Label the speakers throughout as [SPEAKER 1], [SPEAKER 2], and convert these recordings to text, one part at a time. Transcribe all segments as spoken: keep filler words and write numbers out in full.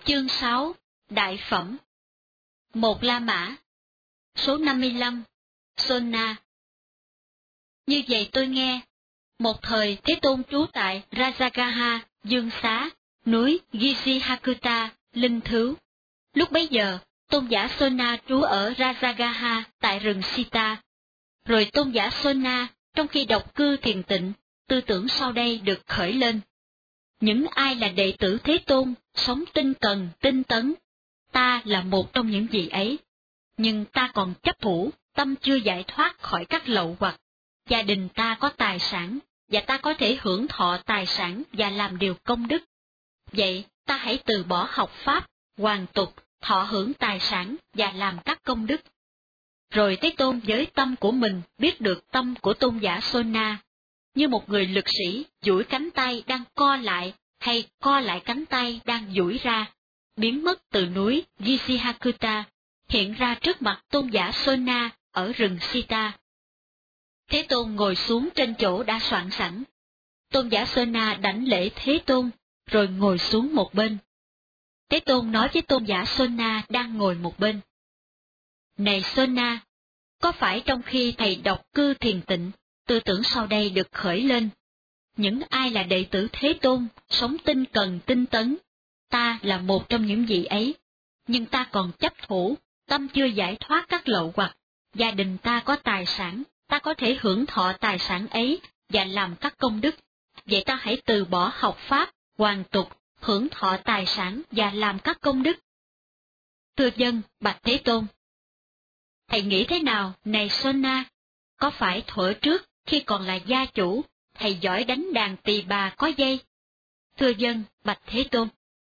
[SPEAKER 1] Chương sáu, Đại Phẩm. Một La Mã. Số năm mươi lăm, Sona. Như vậy tôi nghe, một thời Thế Tôn trú tại Rajagaha, Dương Xá, núi Gisihakuta, Linh Thứu. Lúc bấy giờ, tôn giả Sona trú ở Rajagaha tại rừng Sita. Rồi tôn giả Sona, trong khi độc cư thiền tịnh, tư tưởng sau đây được khởi lên. Những ai là đệ tử Thế Tôn, sống tinh cần, tinh tấn, ta là một trong những vị ấy. Nhưng ta còn chấp thủ, tâm chưa giải thoát khỏi các lậu hoặc. Gia đình ta có tài sản, và ta có thể hưởng thọ tài sản và làm điều công đức. Vậy, ta hãy từ bỏ học pháp, hoàn tục, thọ hưởng tài sản và làm các công đức. Rồi Thế Tôn với tâm của mình biết được tâm của tôn giả Sona, như một người lực sĩ duỗi cánh tay đang co lại hay co lại cánh tay đang duỗi ra, biến mất từ núi Gisihakuta, hiện ra trước mặt tôn giả Sona ở rừng Sita. Thế Tôn ngồi xuống trên chỗ đã soạn sẵn. Tôn giả Sona đảnh lễ Thế Tôn, rồi ngồi xuống một bên. Thế Tôn nói với tôn giả Sona đang ngồi một bên: Này Sona, có phải trong khi thầy độc cư thiền tịnh, tư tưởng sau đây được khởi lên? Những ai là đệ tử Thế Tôn, sống tinh cần tinh tấn, ta là một trong những vị ấy. Nhưng ta còn chấp thủ, tâm chưa giải thoát các lậu hoặc. Gia đình ta có tài sản, ta có thể hưởng thọ tài sản ấy và làm các công đức. Vậy ta hãy từ bỏ học pháp, hoàn tục, hưởng thọ tài sản và làm các công đức. Thưa dân, bạch Thế Tôn. Thầy nghĩ thế nào, này Sona? Có phải thuở trước, khi còn là gia chủ, thầy giỏi đánh đàn tỳ bà có dây? Thưa dân, bạch Thế Tôn.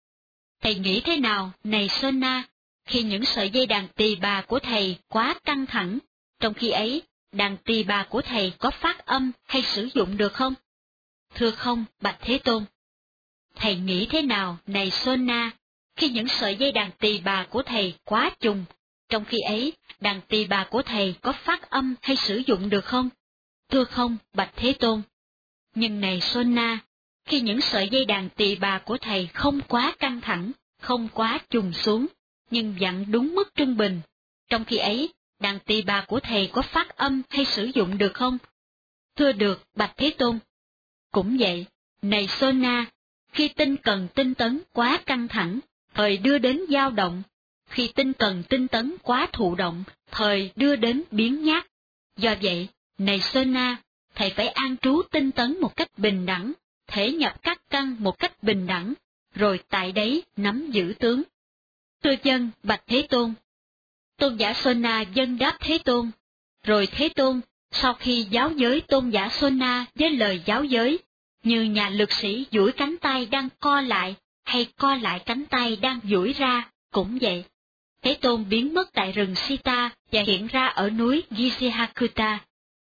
[SPEAKER 1] Thầy nghĩ thế nào, này Sona, khi những sợi dây đàn tỳ bà của thầy quá căng thẳng, trong khi ấy, đàn tỳ bà của thầy có phát âm hay sử dụng được không? Thưa không, bạch Thế Tôn. Thầy nghĩ thế nào, này Sona, khi những sợi dây đàn tỳ bà của thầy quá trùng, trong khi ấy, đàn tỳ bà của thầy có phát âm hay sử dụng được không? Thưa không, bạch Thế Tôn. Nhưng này Sona, khi những sợi dây đàn tỳ bà của thầy không quá căng thẳng, không quá trùng xuống, nhưng dặn đúng mức trung bình, trong khi ấy, đàn tỳ bà của thầy có phát âm hay sử dụng được không? Thưa được, bạch Thế Tôn. Cũng vậy, này Sona, khi tinh cần tinh tấn quá căng thẳng, thời đưa đến dao động; khi tinh cần tinh tấn quá thụ động, thời đưa đến biến nhát. Do vậy, này Sona, thầy phải an trú tinh tấn một cách bình đẳng, thể nhập các căn một cách bình đẳng, rồi tại đấy nắm giữ tướng. Thưa dân, bạch Thế Tôn. Tôn giả Sona dâng đáp Thế Tôn. Rồi Thế Tôn, sau khi giáo giới tôn giả Sona với lời giáo giới, như nhà lực sĩ duỗi cánh tay đang co lại, hay co lại cánh tay đang duỗi ra, cũng vậy. Thế Tôn biến mất tại rừng Sita và hiện ra ở núi Gisihakuta.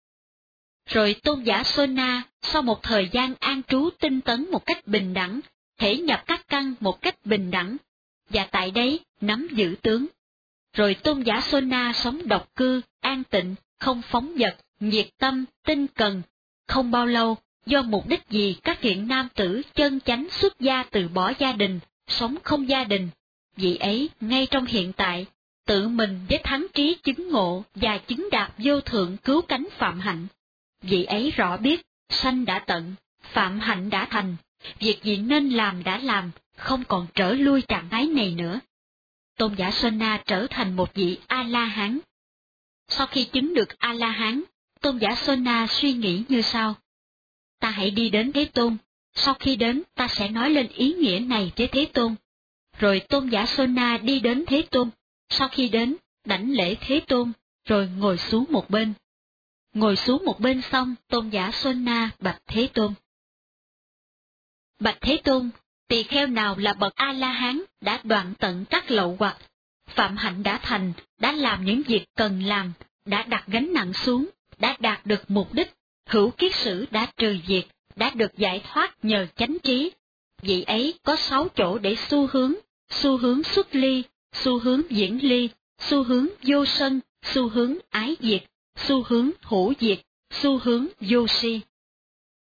[SPEAKER 1] Rồi tôn giả Sona, sau một thời gian an trú tinh tấn một cách bình đẳng, thể nhập các căn một cách bình đẳng, và tại đấy nắm giữ tướng. Rồi tôn giả Sona sống độc cư, an tịnh, không phóng dật, nhiệt tâm, tinh cần. Không bao lâu, do mục đích gì các thiện nam tử chân chánh xuất gia từ bỏ gia đình, sống không gia đình, vị ấy ngay trong hiện tại, tự mình với thắng trí chứng ngộ và chứng đạt vô thượng cứu cánh phạm hạnh. Vị ấy rõ biết, sanh đã tận, phạm hạnh đã thành, việc gì nên làm đã làm, không còn trở lui trạng thái này nữa. Tôn giả Sona trở thành một vị A-la-hán. Sau khi chứng được A-la-hán, tôn giả Sona suy nghĩ như sau: Ta hãy đi đến Thế Tôn, sau khi đến ta sẽ nói lên ý nghĩa này với Thế Tôn. Rồi tôn giả Sona đi đến Thế Tôn, sau khi đến, đảnh lễ Thế Tôn, rồi ngồi xuống một bên. Ngồi xuống một bên xong, tôn giả Sona bạch Thế Tôn. Bạch Thế Tôn, tỳ kheo nào là bậc A-la-hán đã đoạn tận các lậu hoặc, phạm hạnh đã thành, đã làm những việc cần làm, đã đặt gánh nặng xuống, đã đạt được mục đích, hữu kiết sử đã trừ diệt, đã được giải thoát nhờ chánh trí. Vị ấy có sáu chỗ để xu hướng: xu hướng xuất ly, xu hướng diễn ly, xu hướng vô sân, xu hướng ái diệt, xu hướng hữu diệt, xu hướng vô si.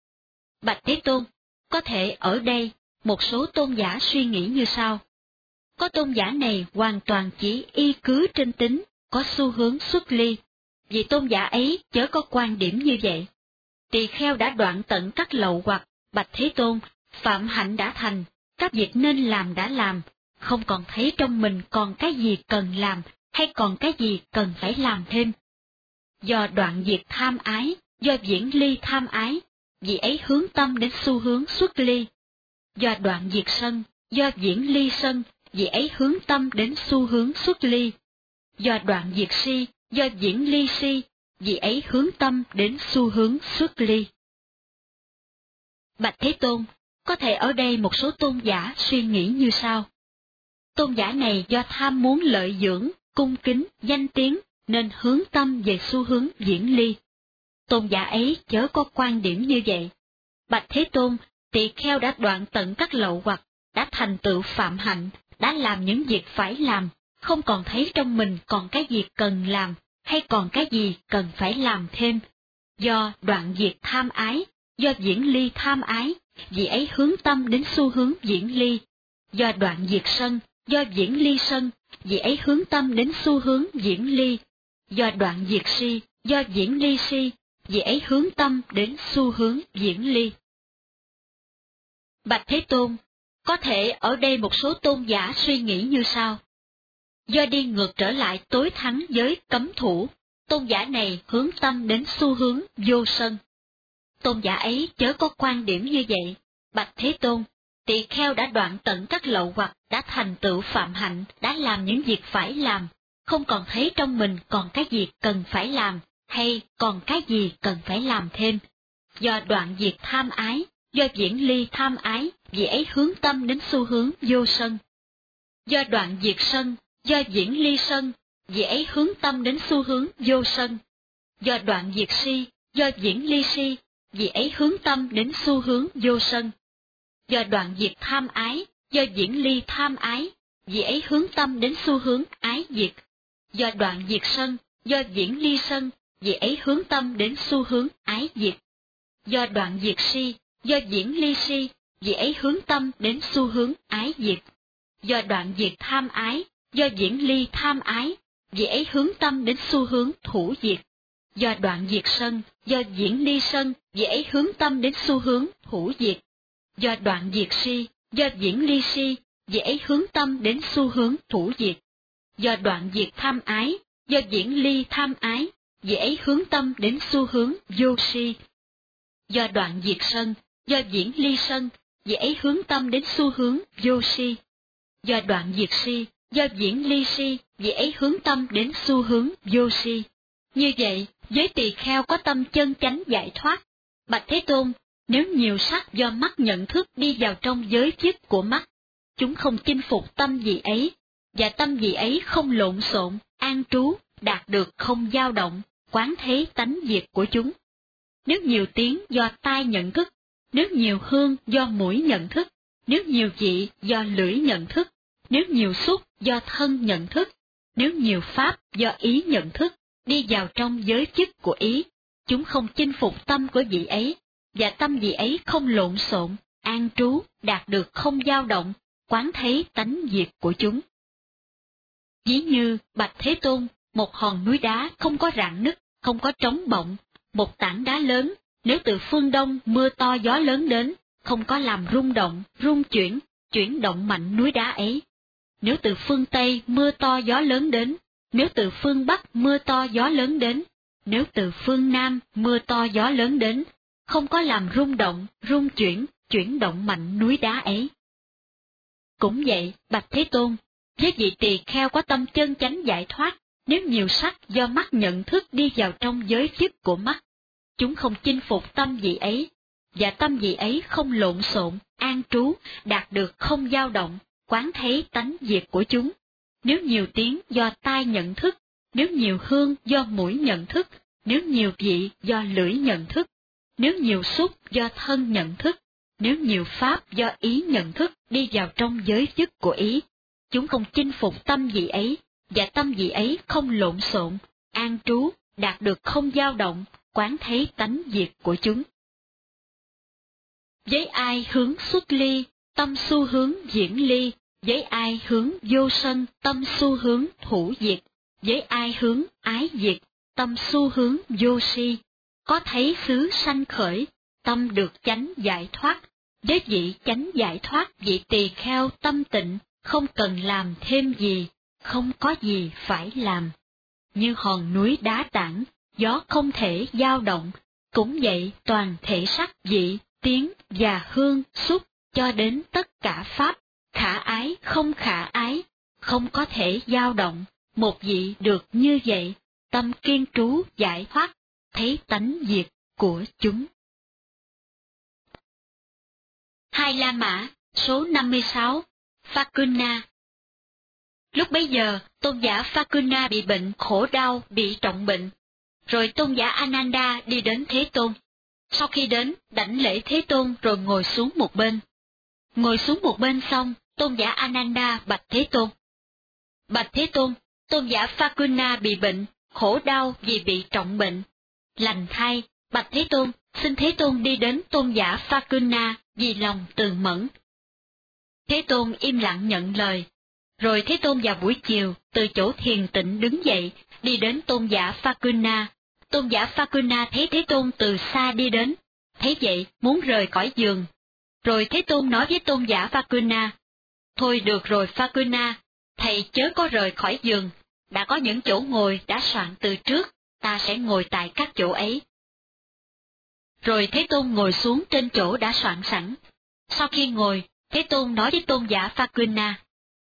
[SPEAKER 1] Bạch Thế Tôn, có thể ở đây, một số tôn giả suy nghĩ như sau: có tôn giả này hoàn toàn chỉ y cứ trên tính, có xu hướng xuất ly, vì tôn giả ấy chớ có quan điểm như vậy. Tỳ kheo đã đoạn tận các lậu hoặc, bạch Thế Tôn, phạm hạnh đã thành, các việc nên làm đã làm, không còn thấy trong mình còn cái gì cần làm, hay còn cái gì cần phải làm thêm. Do đoạn diệt tham ái, do viễn ly tham ái, vì ấy hướng tâm đến xu hướng xuất ly. Do đoạn diệt sân, do viễn ly sân, vì ấy hướng tâm đến xu hướng xuất ly. Do đoạn diệt si, do viễn ly si, vì ấy hướng tâm đến xu hướng xuất ly. Bạch Thế Tôn, có thể ở đây một số tôn giả suy nghĩ như sau. Tôn giả này do tham muốn lợi dưỡng, cung kính, danh tiếng, nên hướng tâm về xu hướng viễn ly. Tôn giả ấy chớ có quan điểm như vậy. Bạch Thế Tôn, tỳ kheo đã đoạn tận các lậu hoặc, đã thành tựu phạm hạnh, đã làm những việc phải làm, không còn thấy trong mình còn cái gì cần làm, hay còn cái gì cần phải làm thêm. Do đoạn diệt tham ái, do viễn ly tham ái, vì ấy hướng tâm đến xu hướng viễn ly. Do đoạn diệt sân, do viễn ly sân, vì ấy hướng tâm đến xu hướng viễn ly. Do đoạn diệt si, do viễn ly si, vì ấy hướng tâm đến xu hướng viễn ly. Bạch Thế Tôn, có thể ở đây một số tôn giả suy nghĩ như sau. Do đi ngược trở lại tối thắng giới cấm thủ, tôn giả này hướng tâm đến xu hướng vô sân. Tôn giả ấy chớ có quan điểm như vậy. Bạch Thế Tôn, tỳ kheo đã đoạn tận các lậu hoặc, đã thành tựu phạm hạnh, đã làm những việc phải làm, không còn thấy trong mình còn cái gì cần phải làm, hay còn cái gì cần phải làm thêm. Do đoạn diệt tham ái, do viễn ly tham ái, vì ấy hướng tâm đến xu hướng vô sân. Do đoạn diệt sân, do viễn ly sân, vì ấy hướng tâm đến xu hướng vô sân. Do đoạn diệt si, do viễn ly si, vì ấy hướng tâm đến xu hướng vô sân. Do đoạn diệt tham ái, do viễn ly tham ái, vì ấy hướng tâm đến xu hướng ái diệt. Do đoạn diệt sân, do viễn ly sân, vì ấy hướng tâm đến xu hướng ái diệt. Do đoạn diệt si, do viễn ly si, vì ấy hướng tâm đến xu hướng ái diệt. Do đoạn diệt tham ái, do viễn ly tham ái, vì ấy hướng tâm đến xu hướng thủ diệt. Do đoạn diệt sân, do viễn ly sân, vì ấy hướng tâm đến xu hướng thủ diệt. Do đoạn diệt si, do viễn ly si, vì ấy hướng tâm đến xu hướng thủ diệt. Do đoạn diệt tham ái, do viễn ly tham ái, vì ấy hướng tâm đến xu hướng vô si. Do đoạn diệt sân, do viễn ly sân, vì ấy hướng tâm đến xu hướng vô si. Do đoạn diệt si, do viễn ly si, vì ấy hướng tâm đến xu hướng vô si. Như vậy, với tỳ kheo có tâm chân chánh giải thoát. Bạch Thế Tôn, nếu nhiều sắc do mắt nhận thức đi vào trong giới chức của mắt, chúng không chinh phục tâm vị ấy, và tâm vị ấy không lộn xộn, an trú, đạt được không dao động, quán thế tánh diệt của chúng. Nếu nhiều tiếng do tai nhận thức, nếu nhiều hương do mũi nhận thức, nếu nhiều vị do lưỡi nhận thức, nếu nhiều xúc do thân nhận thức, nếu nhiều pháp do ý nhận thức, đi vào trong giới chức của ý, chúng không chinh phục tâm của vị ấy, và tâm vị ấy không lộn xộn, an trú, đạt được không dao động, quán thấy tánh diệt của chúng. Ví như, Bạch Thế Tôn, một hòn núi đá không có rạn nứt, không có trống bọng, một tảng đá lớn, nếu từ phương Đông mưa to gió lớn đến, không có làm rung động, rung chuyển, chuyển động mạnh núi đá ấy. Nếu từ phương Tây mưa to gió lớn đến, nếu từ phương Bắc mưa to gió lớn đến, nếu từ phương Nam mưa to gió lớn đến, không có làm rung động, rung chuyển, chuyển động mạnh núi đá ấy. Cũng vậy, Bạch Thế Tôn, với vị tỳ kheo có tâm chân chánh giải thoát, nếu nhiều sắc do mắt nhận thức đi vào trong giới chức của mắt, chúng không chinh phục tâm vị ấy, và tâm vị ấy không lộn xộn, an trú, đạt được không dao động, quán thấy tánh diệt của chúng. Nếu nhiều tiếng do tai nhận thức, nếu nhiều hương do mũi nhận thức, nếu nhiều vị do lưỡi nhận thức, nếu nhiều xúc do thân nhận thức, nếu nhiều pháp do ý nhận thức đi vào trong giới chức của ý, chúng không chinh phục tâm vị ấy, và tâm vị ấy không lộn xộn, an trú, đạt được không dao động, quán thấy tánh diệt của chúng. Với ai hướng xuất ly, tâm xu hướng diễn ly, với ai hướng vô sân, tâm xu hướng thủ diệt, với ai hướng ái diệt, tâm xu hướng vô si. Có thấy xứ sanh khởi, tâm được chánh giải thoát, đế vị chánh giải thoát vị tỳ kheo tâm tịnh, không cần làm thêm gì, không có gì phải làm. Như hòn núi đá tảng, gió không thể dao động, cũng vậy toàn thể sắc vị, tiếng và hương xúc, cho đến tất cả pháp, khả ái không khả ái, không có thể dao động, một vị được như vậy, tâm kiên trú giải thoát, thấy tánh diệt của chúng. Hai La Mã, số năm mươi sáu, Phakuna. Lúc bấy giờ, tôn giả Phakuna bị bệnh khổ đau, bị trọng bệnh. Rồi tôn giả Ananda đi đến Thế Tôn. Sau khi đến, đảnh lễ Thế Tôn rồi ngồi xuống một bên. Ngồi xuống một bên xong, tôn giả Ananda bạch Thế Tôn. Bạch Thế Tôn, tôn giả Phakuna bị bệnh, khổ đau vì bị trọng bệnh. Lành thay, bạch Thế Tôn, xin Thế Tôn đi đến tôn giả Phakuna vì lòng từ mẫn. Thế Tôn im lặng nhận lời. Rồi Thế Tôn vào buổi chiều, từ chỗ thiền tịnh đứng dậy, đi đến tôn giả Phakuna. Tôn giả Phakuna thấy Thế Tôn từ xa đi đến, thấy vậy muốn rời khỏi giường. Rồi Thế Tôn nói với tôn giả Phakuna, thôi được rồi Phakuna, thầy chớ có rời khỏi giường, đã có những chỗ ngồi đã soạn từ trước, ta sẽ ngồi tại các chỗ ấy. Rồi Thế Tôn ngồi xuống trên chỗ đã soạn sẵn. Sau khi ngồi, Thế Tôn nói với tôn giả Phakuna,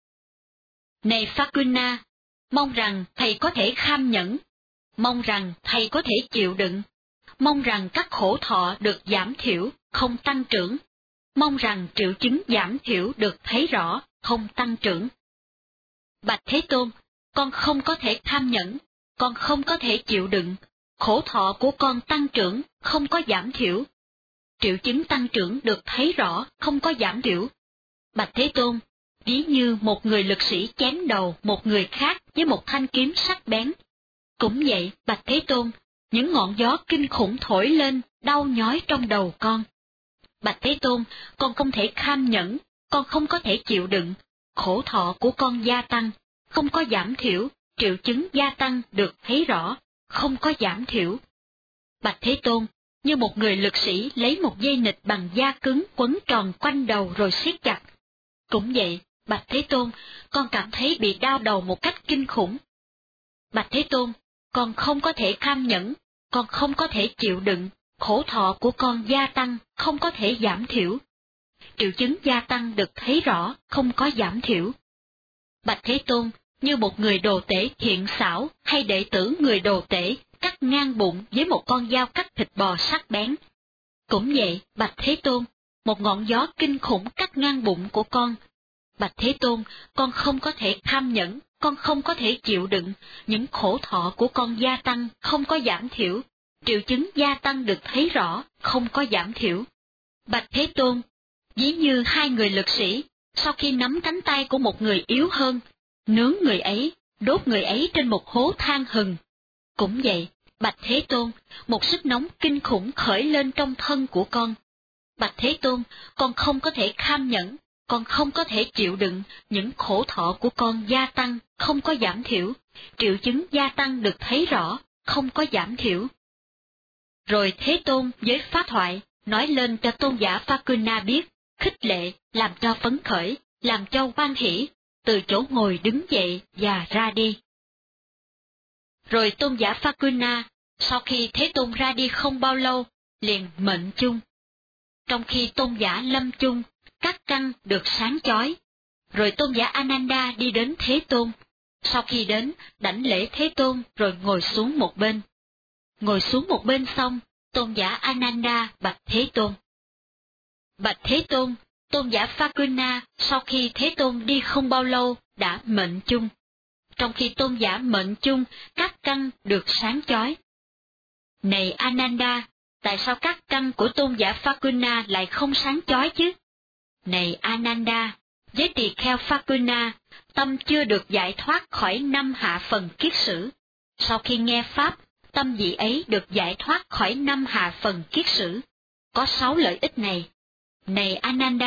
[SPEAKER 1] này Phakuna, mong rằng thầy có thể kham nhẫn, mong rằng thầy có thể chịu đựng, mong rằng các khổ thọ được giảm thiểu, không tăng trưởng, mong rằng triệu chứng giảm thiểu được thấy rõ, không tăng trưởng. Bạch Thế Tôn, con không có thể kham nhẫn, con không có thể chịu đựng, khổ thọ của con tăng trưởng, không có giảm thiểu. Triệu chứng tăng trưởng được thấy rõ, không có giảm thiểu. Bạch Thế Tôn, ví như một người lực sĩ chém đầu một người khác với một thanh kiếm sắc bén. Cũng vậy, Bạch Thế Tôn, những ngọn gió kinh khủng thổi lên, đau nhói trong đầu con. Bạch Thế Tôn, con không thể kham nhẫn, con không có thể chịu đựng, khổ thọ của con gia tăng, không có giảm thiểu, triệu chứng gia tăng được thấy rõ, không có giảm thiểu. Bạch Thế Tôn, như một người lực sĩ lấy một dây nịt bằng da cứng quấn tròn quanh đầu rồi siết chặt. Cũng vậy, Bạch Thế Tôn, con cảm thấy bị đau đầu một cách kinh khủng. Bạch Thế Tôn, con không có thể kham nhẫn, con không có thể chịu đựng, khổ thọ của con gia tăng, không có thể giảm thiểu. Triệu chứng gia tăng được thấy rõ, không có giảm thiểu. Bạch Thế Tôn, như một người đồ tể thiện xảo hay đệ tử người đồ tể cắt ngang bụng với một con dao cắt thịt bò sắc bén. Cũng vậy, Bạch Thế Tôn, một ngọn gió kinh khủng cắt ngang bụng của con. Bạch Thế Tôn, con không có thể kham nhẫn, con không có thể chịu đựng, những khổ thọ của con gia tăng, không có giảm thiểu, triệu chứng gia tăng được thấy rõ, không có giảm thiểu. Bạch Thế Tôn, ví như hai người lực sĩ, sau khi nắm cánh tay của một người yếu hơn, nướng người ấy, đốt người ấy trên một hố than hừng. Cũng vậy, Bạch Thế Tôn, một sức nóng kinh khủng khởi lên trong thân của con. Bạch Thế Tôn, con không có thể kham nhẫn, con không có thể chịu đựng, những khổ thọ của con gia tăng, không có giảm thiểu, triệu chứng gia tăng được thấy rõ, không có giảm thiểu. Rồi Thế Tôn với pháp thoại, nói lên cho tôn giả Phakuna biết, khích lệ, làm cho phấn khởi, làm cho hoan hỷ, từ chỗ ngồi đứng dậy và ra đi. Rồi tôn giả Phakuna, sau khi Thế Tôn ra đi không bao lâu, liền mệnh chung. Trong khi tôn giả lâm chung, các căn được sáng chói. Rồi tôn giả Ananda đi đến Thế Tôn. Sau khi đến, đảnh lễ Thế Tôn rồi ngồi xuống một bên. Ngồi xuống một bên xong, tôn giả Ananda bạch Thế Tôn. Bạch Thế Tôn, tôn giả Phakuna sau khi Thế Tôn đi không bao lâu đã mệnh chung. Trong khi tôn giả mệnh chung, các căn được sáng chói. Này Ananda, tại sao các căn của tôn giả Phakuna lại không sáng chói chứ? Này Ananda, với tỳ kheo Phakuna, tâm chưa được giải thoát khỏi năm hạ phần kiết sử. Sau khi nghe Pháp, tâm vị ấy được giải thoát khỏi năm hạ phần kiết sử. Có sáu lợi ích này. Này Ananda,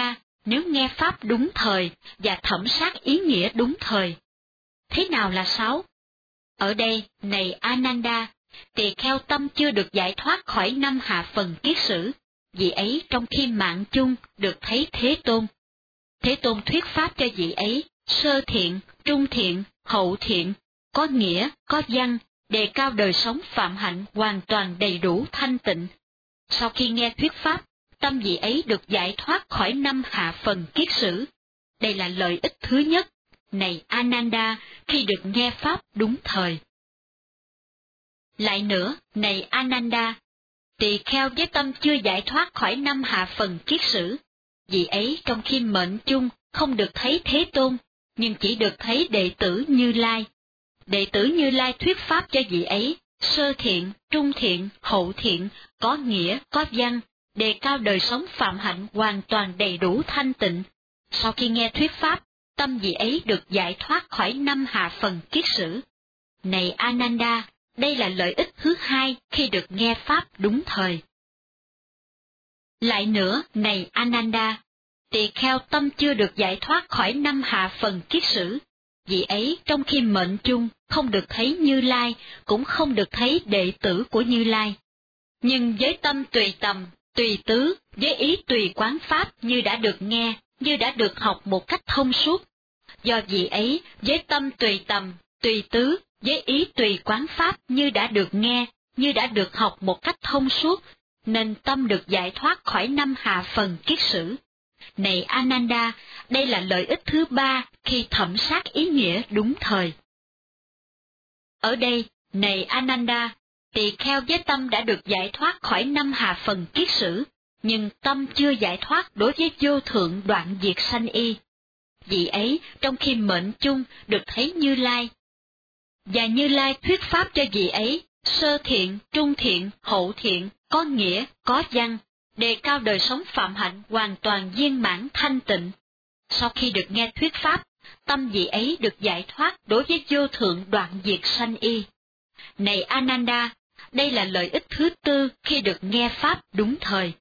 [SPEAKER 1] nếu nghe pháp đúng thời và thẩm sát ý nghĩa đúng thời. Thế nào là sáu? Ở đây, này Ananda, tỳ kheo tâm chưa được giải thoát khỏi năm hạ phần kiết sử, vị ấy trong khi mạng chung được thấy Thế Tôn. Thế Tôn thuyết pháp cho vị ấy, sơ thiện, trung thiện, hậu thiện, có nghĩa, có văn, đề cao đời sống phạm hạnh hoàn toàn đầy đủ thanh tịnh. Sau khi nghe thuyết pháp, tâm vị ấy được giải thoát khỏi năm hạ phần kiết sử. Đây là lợi ích thứ nhất, này Ananda, khi được nghe pháp đúng thời. Lại nữa, này Ananda, tỳ kheo với tâm chưa giải thoát khỏi năm hạ phần kiết sử, vị ấy trong khi mệnh chung không được thấy Thế Tôn, nhưng chỉ được thấy đệ tử Như Lai. Đệ tử Như Lai thuyết pháp cho vị ấy, sơ thiện, trung thiện, hậu thiện, có nghĩa, có văn, đề cao đời sống phạm hạnh hoàn toàn đầy đủ thanh tịnh. Sau khi nghe thuyết pháp, tâm vị ấy được giải thoát khỏi năm hạ phần kiết sử. Này Ananda, đây là lợi ích thứ hai khi được nghe pháp đúng thời. Lại nữa, này Ananda, tỳ kheo tâm chưa được giải thoát khỏi năm hạ phần kiết sử, vị ấy trong khi mệnh chung không được thấy Như Lai, cũng không được thấy đệ tử của Như Lai. Nhưng với tâm tùy tầm, tùy tứ, với ý tùy quán pháp như đã được nghe, như đã được học một cách thông suốt. Do vị ấy với tâm tùy tầm, tùy tứ, với ý tùy quán pháp như đã được nghe, như đã được học một cách thông suốt, nên tâm được giải thoát khỏi năm hạ phần kiết sử. Này Ananda, đây là lợi ích thứ ba khi thẩm sát ý nghĩa đúng thời. Ở đây, này Ananda, tỳ kheo với tâm đã được giải thoát khỏi năm hạ phần kiết sử, nhưng tâm chưa giải thoát đối với vô thượng đoạn diệt sanh y. Vị ấy trong khi mệnh chung được thấy Như Lai. Và Như Lai thuyết pháp cho vị ấy, sơ thiện, trung thiện, hậu thiện, có nghĩa, có văn, đề cao đời sống phạm hạnh hoàn toàn viên mãn thanh tịnh. Sau khi được nghe thuyết pháp, tâm vị ấy được giải thoát đối với vô thượng đoạn diệt sanh y. Này Ananda, đây là lợi ích thứ tư khi được nghe pháp đúng thời.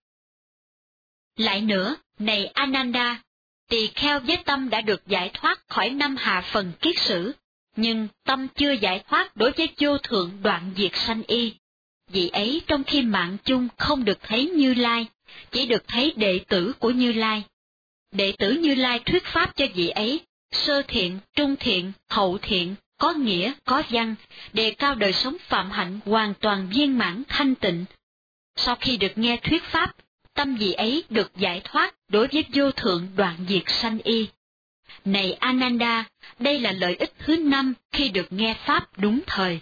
[SPEAKER 1] Lại nữa, này Ananda, tỳ kheo với tâm đã được giải thoát khỏi năm hạ phần kiết sử, nhưng tâm chưa giải thoát đối với vô thượng đoạn diệt sanh y. Vị ấy trong khi mạng chung không được thấy Như Lai, chỉ được thấy đệ tử của Như Lai. Đệ tử Như Lai thuyết pháp cho vị ấy, sơ thiện, trung thiện, hậu thiện, có nghĩa, có văn, đề cao đời sống phạm hạnh hoàn toàn viên mãn thanh tịnh. Sau khi được nghe thuyết pháp, tâm vị ấy được giải thoát đối với vô thượng đoạn diệt sanh y. Này Ananda, đây là lợi ích thứ năm khi được nghe pháp đúng thời.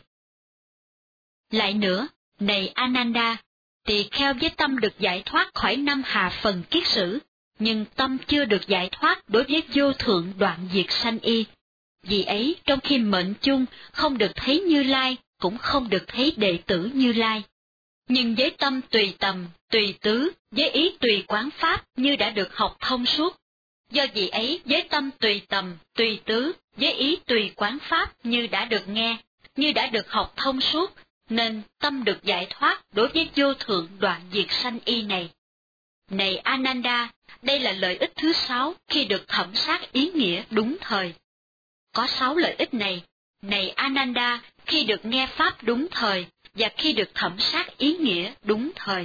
[SPEAKER 1] Lại nữa, này Ananda, tỳ kheo với tâm được giải thoát khỏi năm hạ phần kiết sử, nhưng tâm chưa được giải thoát đối với vô thượng đoạn diệt sanh y. Vì ấy trong khi mệnh chung không được thấy Như Lai, cũng không được thấy đệ tử Như Lai. Nhưng với tâm tùy tầm, tùy tứ, với ý tùy quán pháp như đã được học thông suốt. Do vị ấy với tâm tùy tầm, tùy tứ, với ý tùy quán pháp như đã được nghe, như đã được học thông suốt, nên tâm được giải thoát đối với vô thượng đoạn diệt sanh y này. Này Ananda, đây là lợi ích thứ sáu khi được thẩm sát ý nghĩa đúng thời. Có sáu lợi ích này, này Ananda, khi được nghe pháp đúng thời, và khi được thẩm sát ý nghĩa đúng thời.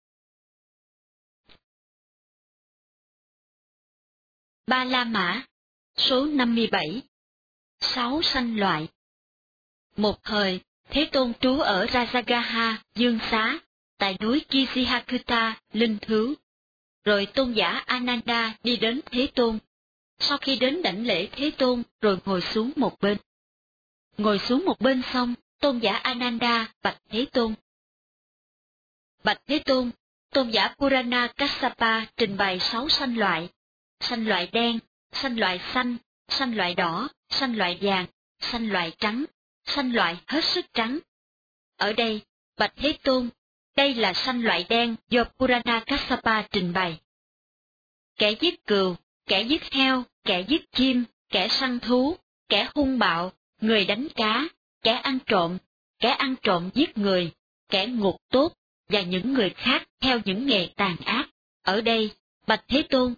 [SPEAKER 1] Ba La Mã, số năm mươi bảy. Sáu sanh loại. Một thời, Thế Tôn trú ở Rajagaha, Dương Xá, tại núi Kisihakuta, Linh Thứu. Rồi tôn giả Ananda đi đến Thế Tôn. Sau khi đến đảnh lễ Thế Tôn, rồi ngồi xuống một bên. Ngồi xuống một bên xong, tôn giả Ananda bạch Thế Tôn. Bạch Thế Tôn, tôn giả Purana Kassapa trình bày sáu sanh loại: sanh loại đen, sanh loại xanh, sanh loại đỏ, sanh loại vàng, sanh loại trắng, sanh loại hết sức trắng. Ở đây, bạch Thế Tôn, đây là sanh loại đen do Purana Kassapa trình bày. Kẻ giết cừu, kẻ giết heo, kẻ giết chim, kẻ săn thú, kẻ hung bạo, người đánh cá, kẻ ăn trộm, kẻ ăn trộm giết người, kẻ ngục tốt, và những người khác theo những nghề tàn ác. Ở đây, bạch Thế Tôn,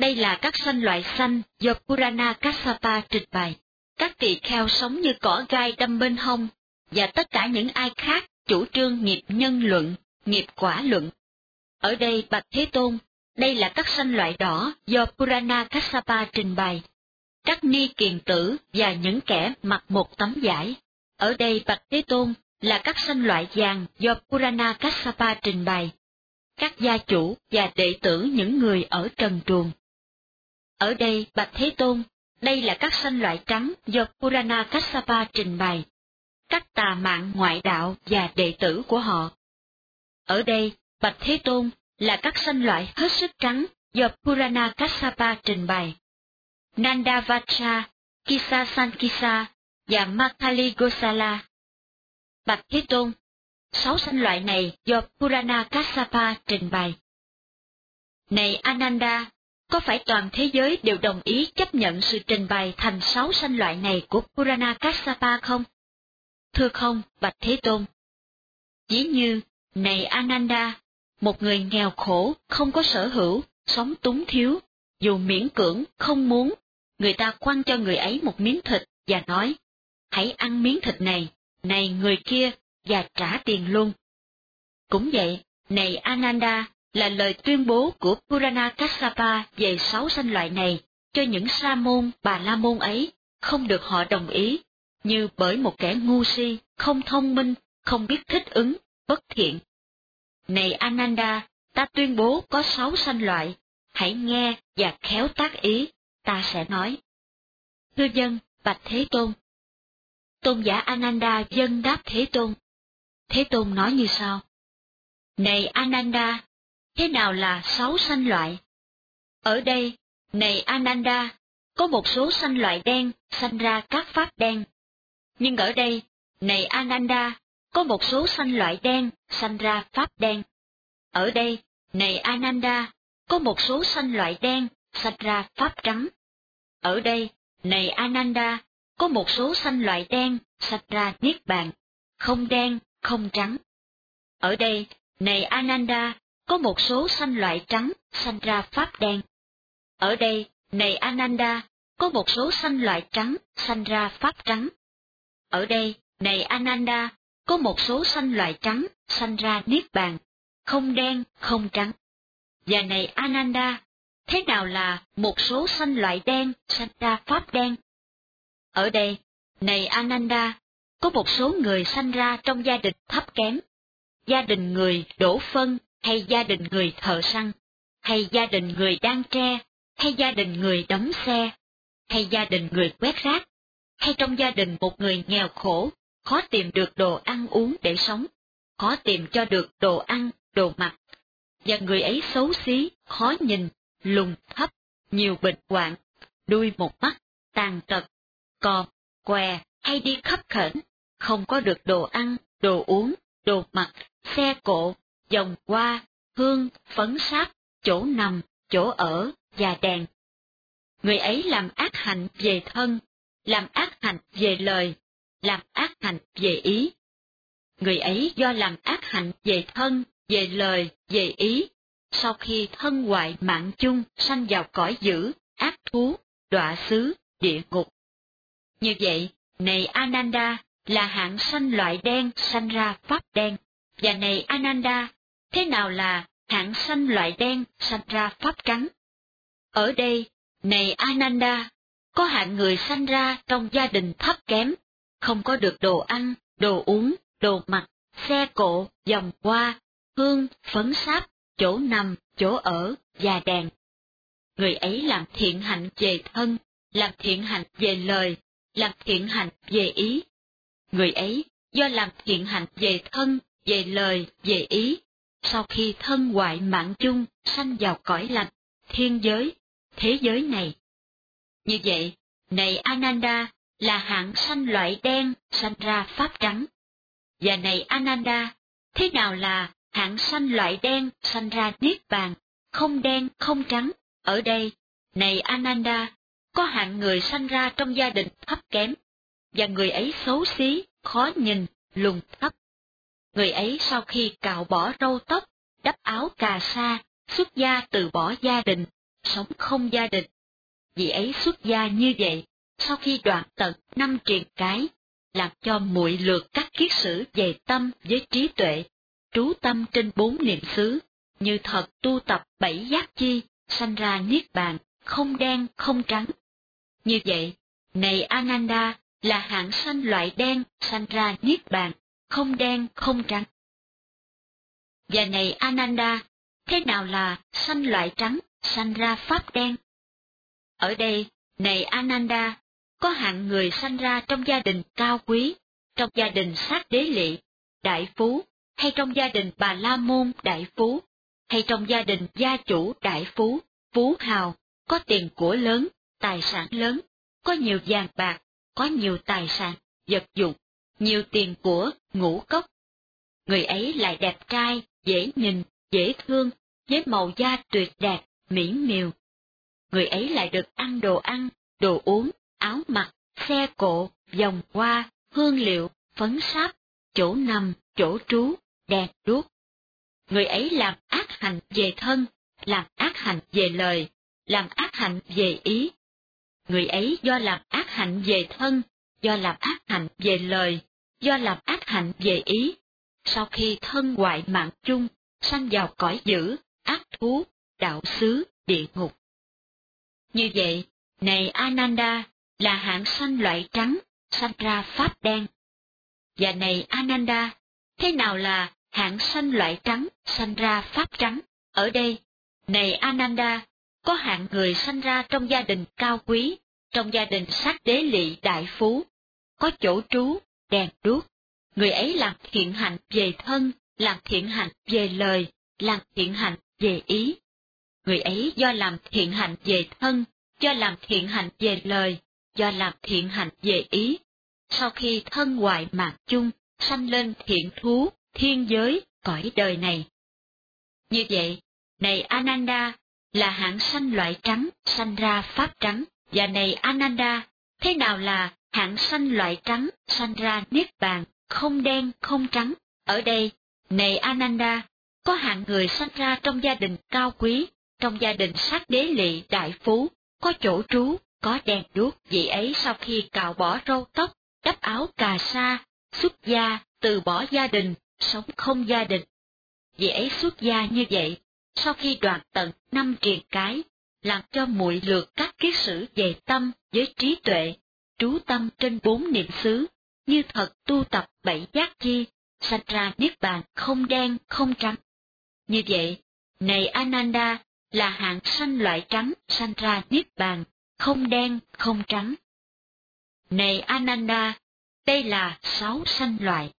[SPEAKER 1] đây là các sanh loại xanh do Purana Kassapa trình bày. Các tỳ kheo sống như cỏ gai đâm bên hông, và tất cả những ai khác chủ trương nghiệp nhân luận, nghiệp quả luận. Ở đây bạch Thế Tôn, đây là các sanh loại đỏ do Purana Kassapa trình bày. Các ni kiền tử và những kẻ mặc một tấm vải. Ở đây bạch Thế Tôn là các sanh loại vàng do Purana Kassapa trình bày. Các gia chủ và đệ tử những người ở trần truồng. Ở đây bạch Thế Tôn, đây là các sanh loại trắng do Purana Kassapa trình bày. Các tà mạng ngoại đạo và đệ tử của họ. Ở đây bạch Thế Tôn là các sanh loại hết sức trắng do Purana Kassapa trình bày. Nandavacha, Kisa Sankisa và Makali Gosala. Bạch Thế Tôn, sáu sanh loại này do Purana Kassapa trình bày. Này Ananda, có phải toàn thế giới đều đồng ý chấp nhận sự trình bày thành sáu sanh loại này của Purana Kassapa không? Thưa không, bạch Thế Tôn. Ví như, này Ananda, một người nghèo khổ, không có sở hữu, sống túng thiếu, dù miễn cưỡng, không muốn, người ta quăng cho người ấy một miếng thịt và nói, hãy ăn miếng thịt này, này người kia, và trả tiền luôn. Cũng vậy, này Ananda, là lời tuyên bố của Purana Kassapa về sáu sanh loại này cho những sa môn, bà la môn ấy, không được họ đồng ý, như bởi một kẻ ngu si, không thông minh, không biết thích ứng, bất thiện. Này Ananda, ta tuyên bố có sáu sanh loại, hãy nghe và khéo tác ý, ta sẽ nói. Thưa dân, bạch Thế Tôn. Tôn giả Ananda dân đáp Thế Tôn. Thế Tôn nói như sau. Này Ananda, thế nào là sáu sanh loại? Ở đây, này Ananda, có một số sanh loại đen sanh ra các pháp đen. Nhưng ở đây, này Ananda, có một số sanh loại đen sanh ra pháp đen. Ở đây, này Ananda, có một số sanh loại đen sanh ra pháp trắng. Ở đây, này Ananda, có một số sanh loại đen sanh ra niết bàn, không đen, không trắng. Ở đây, này Ananda, có một số sanh loại trắng sanh ra pháp đen. Ở đây, này Ananda, có một số sanh loại trắng sanh ra pháp trắng. Ở đây, này Ananda, có một số sanh loại trắng sanh ra niết bàn, không đen, không trắng. Và này Ananda, thế nào là một số sanh loại đen sanh ra pháp đen? Ở đây, này Ananda, có một số người sanh ra trong gia đình thấp kém, gia đình người đổ phân, hay gia đình người thợ săn, hay gia đình người đan tre, hay gia đình người đóng xe, hay gia đình người quét rác, hay trong gia đình một người nghèo khổ, khó tìm được đồ ăn uống để sống, khó tìm cho được đồ ăn, đồ mặc, và người ấy xấu xí, khó nhìn, lùn thấp, nhiều bệnh hoạn, đuôi một mắt, tàn tật, còm, què, hay đi khắp khểnh, không có được đồ ăn, đồ uống, đồ mặc, xe cộ, vòng hoa, hương, phấn sáp, chỗ nằm, chỗ ở và đèn. Người ấy làm ác hạnh về thân, làm ác hạnh về lời, làm ác hạnh về ý. Người ấy do làm ác hạnh về thân, về lời, về ý, sau khi thân hoại mạng chung sanh vào cõi dữ, ác thú, đọa xứ, địa ngục. Như vậy, này Ananda, là hạng sanh loại đen sanh ra pháp đen. Và này Ananda, thế nào là hạng sanh loại đen sanh ra pháp trắng? Ở đây, này Ananda, có hạng người sanh ra trong gia đình thấp kém, không có được đồ ăn, đồ uống, đồ mặc, xe cộ, vòng hoa, hương, phấn sáp, chỗ nằm, chỗ ở và đèn. Người ấy làm thiện hạnh về thân, làm thiện hạnh về lời, làm thiện hạnh về ý. Người ấy do làm thiện hạnh về thân, về lời, về ý, sau khi thân hoại mạng chung sanh vào cõi lành, thiên giới, thế giới này. Như vậy, này Ananda, là hạng sanh loại đen sanh ra pháp trắng. Và này Ananda, thế nào là hạng sanh loại đen sanh ra niết bàn, không đen, không trắng? Ở đây, này Ananda, có hạng người sanh ra trong gia đình thấp kém, và người ấy xấu xí, khó nhìn, lùn thấp. Người ấy sau khi cạo bỏ râu tóc, đắp áo cà sa, xuất gia từ bỏ gia đình, sống không gia đình. Vị ấy xuất gia như vậy, sau khi đoạn tận năm triền cái, làm cho muội lược các kiết sử về tâm với trí tuệ, trú tâm trên bốn niệm xứ, như thật tu tập bảy giác chi, sanh ra niết bàn, không đen không trắng. Như vậy, này Ananda, là hạng sanh loại đen, sanh ra niết bàn, không đen không trắng. Và này Ananda, thế nào là sanh loại trắng, sanh ra pháp đen? Ở đây, này Ananda, có hạng người sanh ra trong gia đình cao quý, trong gia đình sát đế lị, đại phú, hay trong gia đình bà la môn đại phú, hay trong gia đình gia chủ đại phú, phú hào, có tiền của lớn, tài sản lớn, có nhiều vàng bạc, có nhiều tài sản, vật dụng, nhiều tiền của, ngũ cốc. Người ấy lại đẹp trai, dễ nhìn, dễ thương, với màu da tuyệt đẹp, mỹ miều. Người ấy lại được ăn đồ ăn, đồ uống, áo mặc, xe cộ, vòng hoa, hương liệu, phấn sáp, chỗ nằm, chỗ trú, đèn đuốc. Người ấy làm ác hành về thân, làm ác hành về lời, làm ác hạnh về ý. Người ấy do làm ác hạnh về thân, do làm ác hạnh về lời, do làm ác hạnh về ý, sau khi thân hoại mạng chung, sanh vào cõi dữ, ác thú, đạo xứ, địa ngục. Như vậy, này Ananda, là hạng sanh loại trắng, sanh ra pháp đen. Và này Ananda, thế nào là hạng sanh loại trắng, sanh ra pháp trắng? Ở đây, này Ananda, có hạng người sanh ra trong gia đình cao quý, trong gia đình sát đế lị đại phú, có chỗ trú, đèn đuốc. Người ấy làm thiện hạnh về thân, làm thiện hạnh về lời, làm thiện hạnh về ý. Người ấy do làm thiện hạnh về thân, do làm thiện hạnh về lời, do làm thiện hạnh về ý, sau khi thân hoại mạng chung, sanh lên thiện thú, thiên giới, cõi đời này. Như vậy, này Ananda, là hạng sanh loại trắng, sanh ra pháp trắng. Và này Ananda, thế nào là hạng sanh loại trắng, sanh ra niết bàn, không đen không trắng? Ở đây, này Ananda, có hạng người sanh ra trong gia đình cao quý, trong gia đình sát đế lị đại phú, có chỗ trú, có đèn đuốc. Vị ấy sau khi cạo bỏ râu tóc, đắp áo cà sa, xuất gia, từ bỏ gia đình, sống không gia đình. Vị ấy xuất gia như vậy, sau khi đoạn tận năm triền cái, làm cho muội lược các kiết sử về tâm với trí tuệ, trú tâm trên bốn niệm xứ, như thật tu tập bảy giác chi, sanh ra niết bàn không đen không trắng. Như vậy, này Ananda, là hạng sanh loại trắng, sanh ra niết bàn, không đen không trắng. Này Ananda, đây là sáu sanh loại.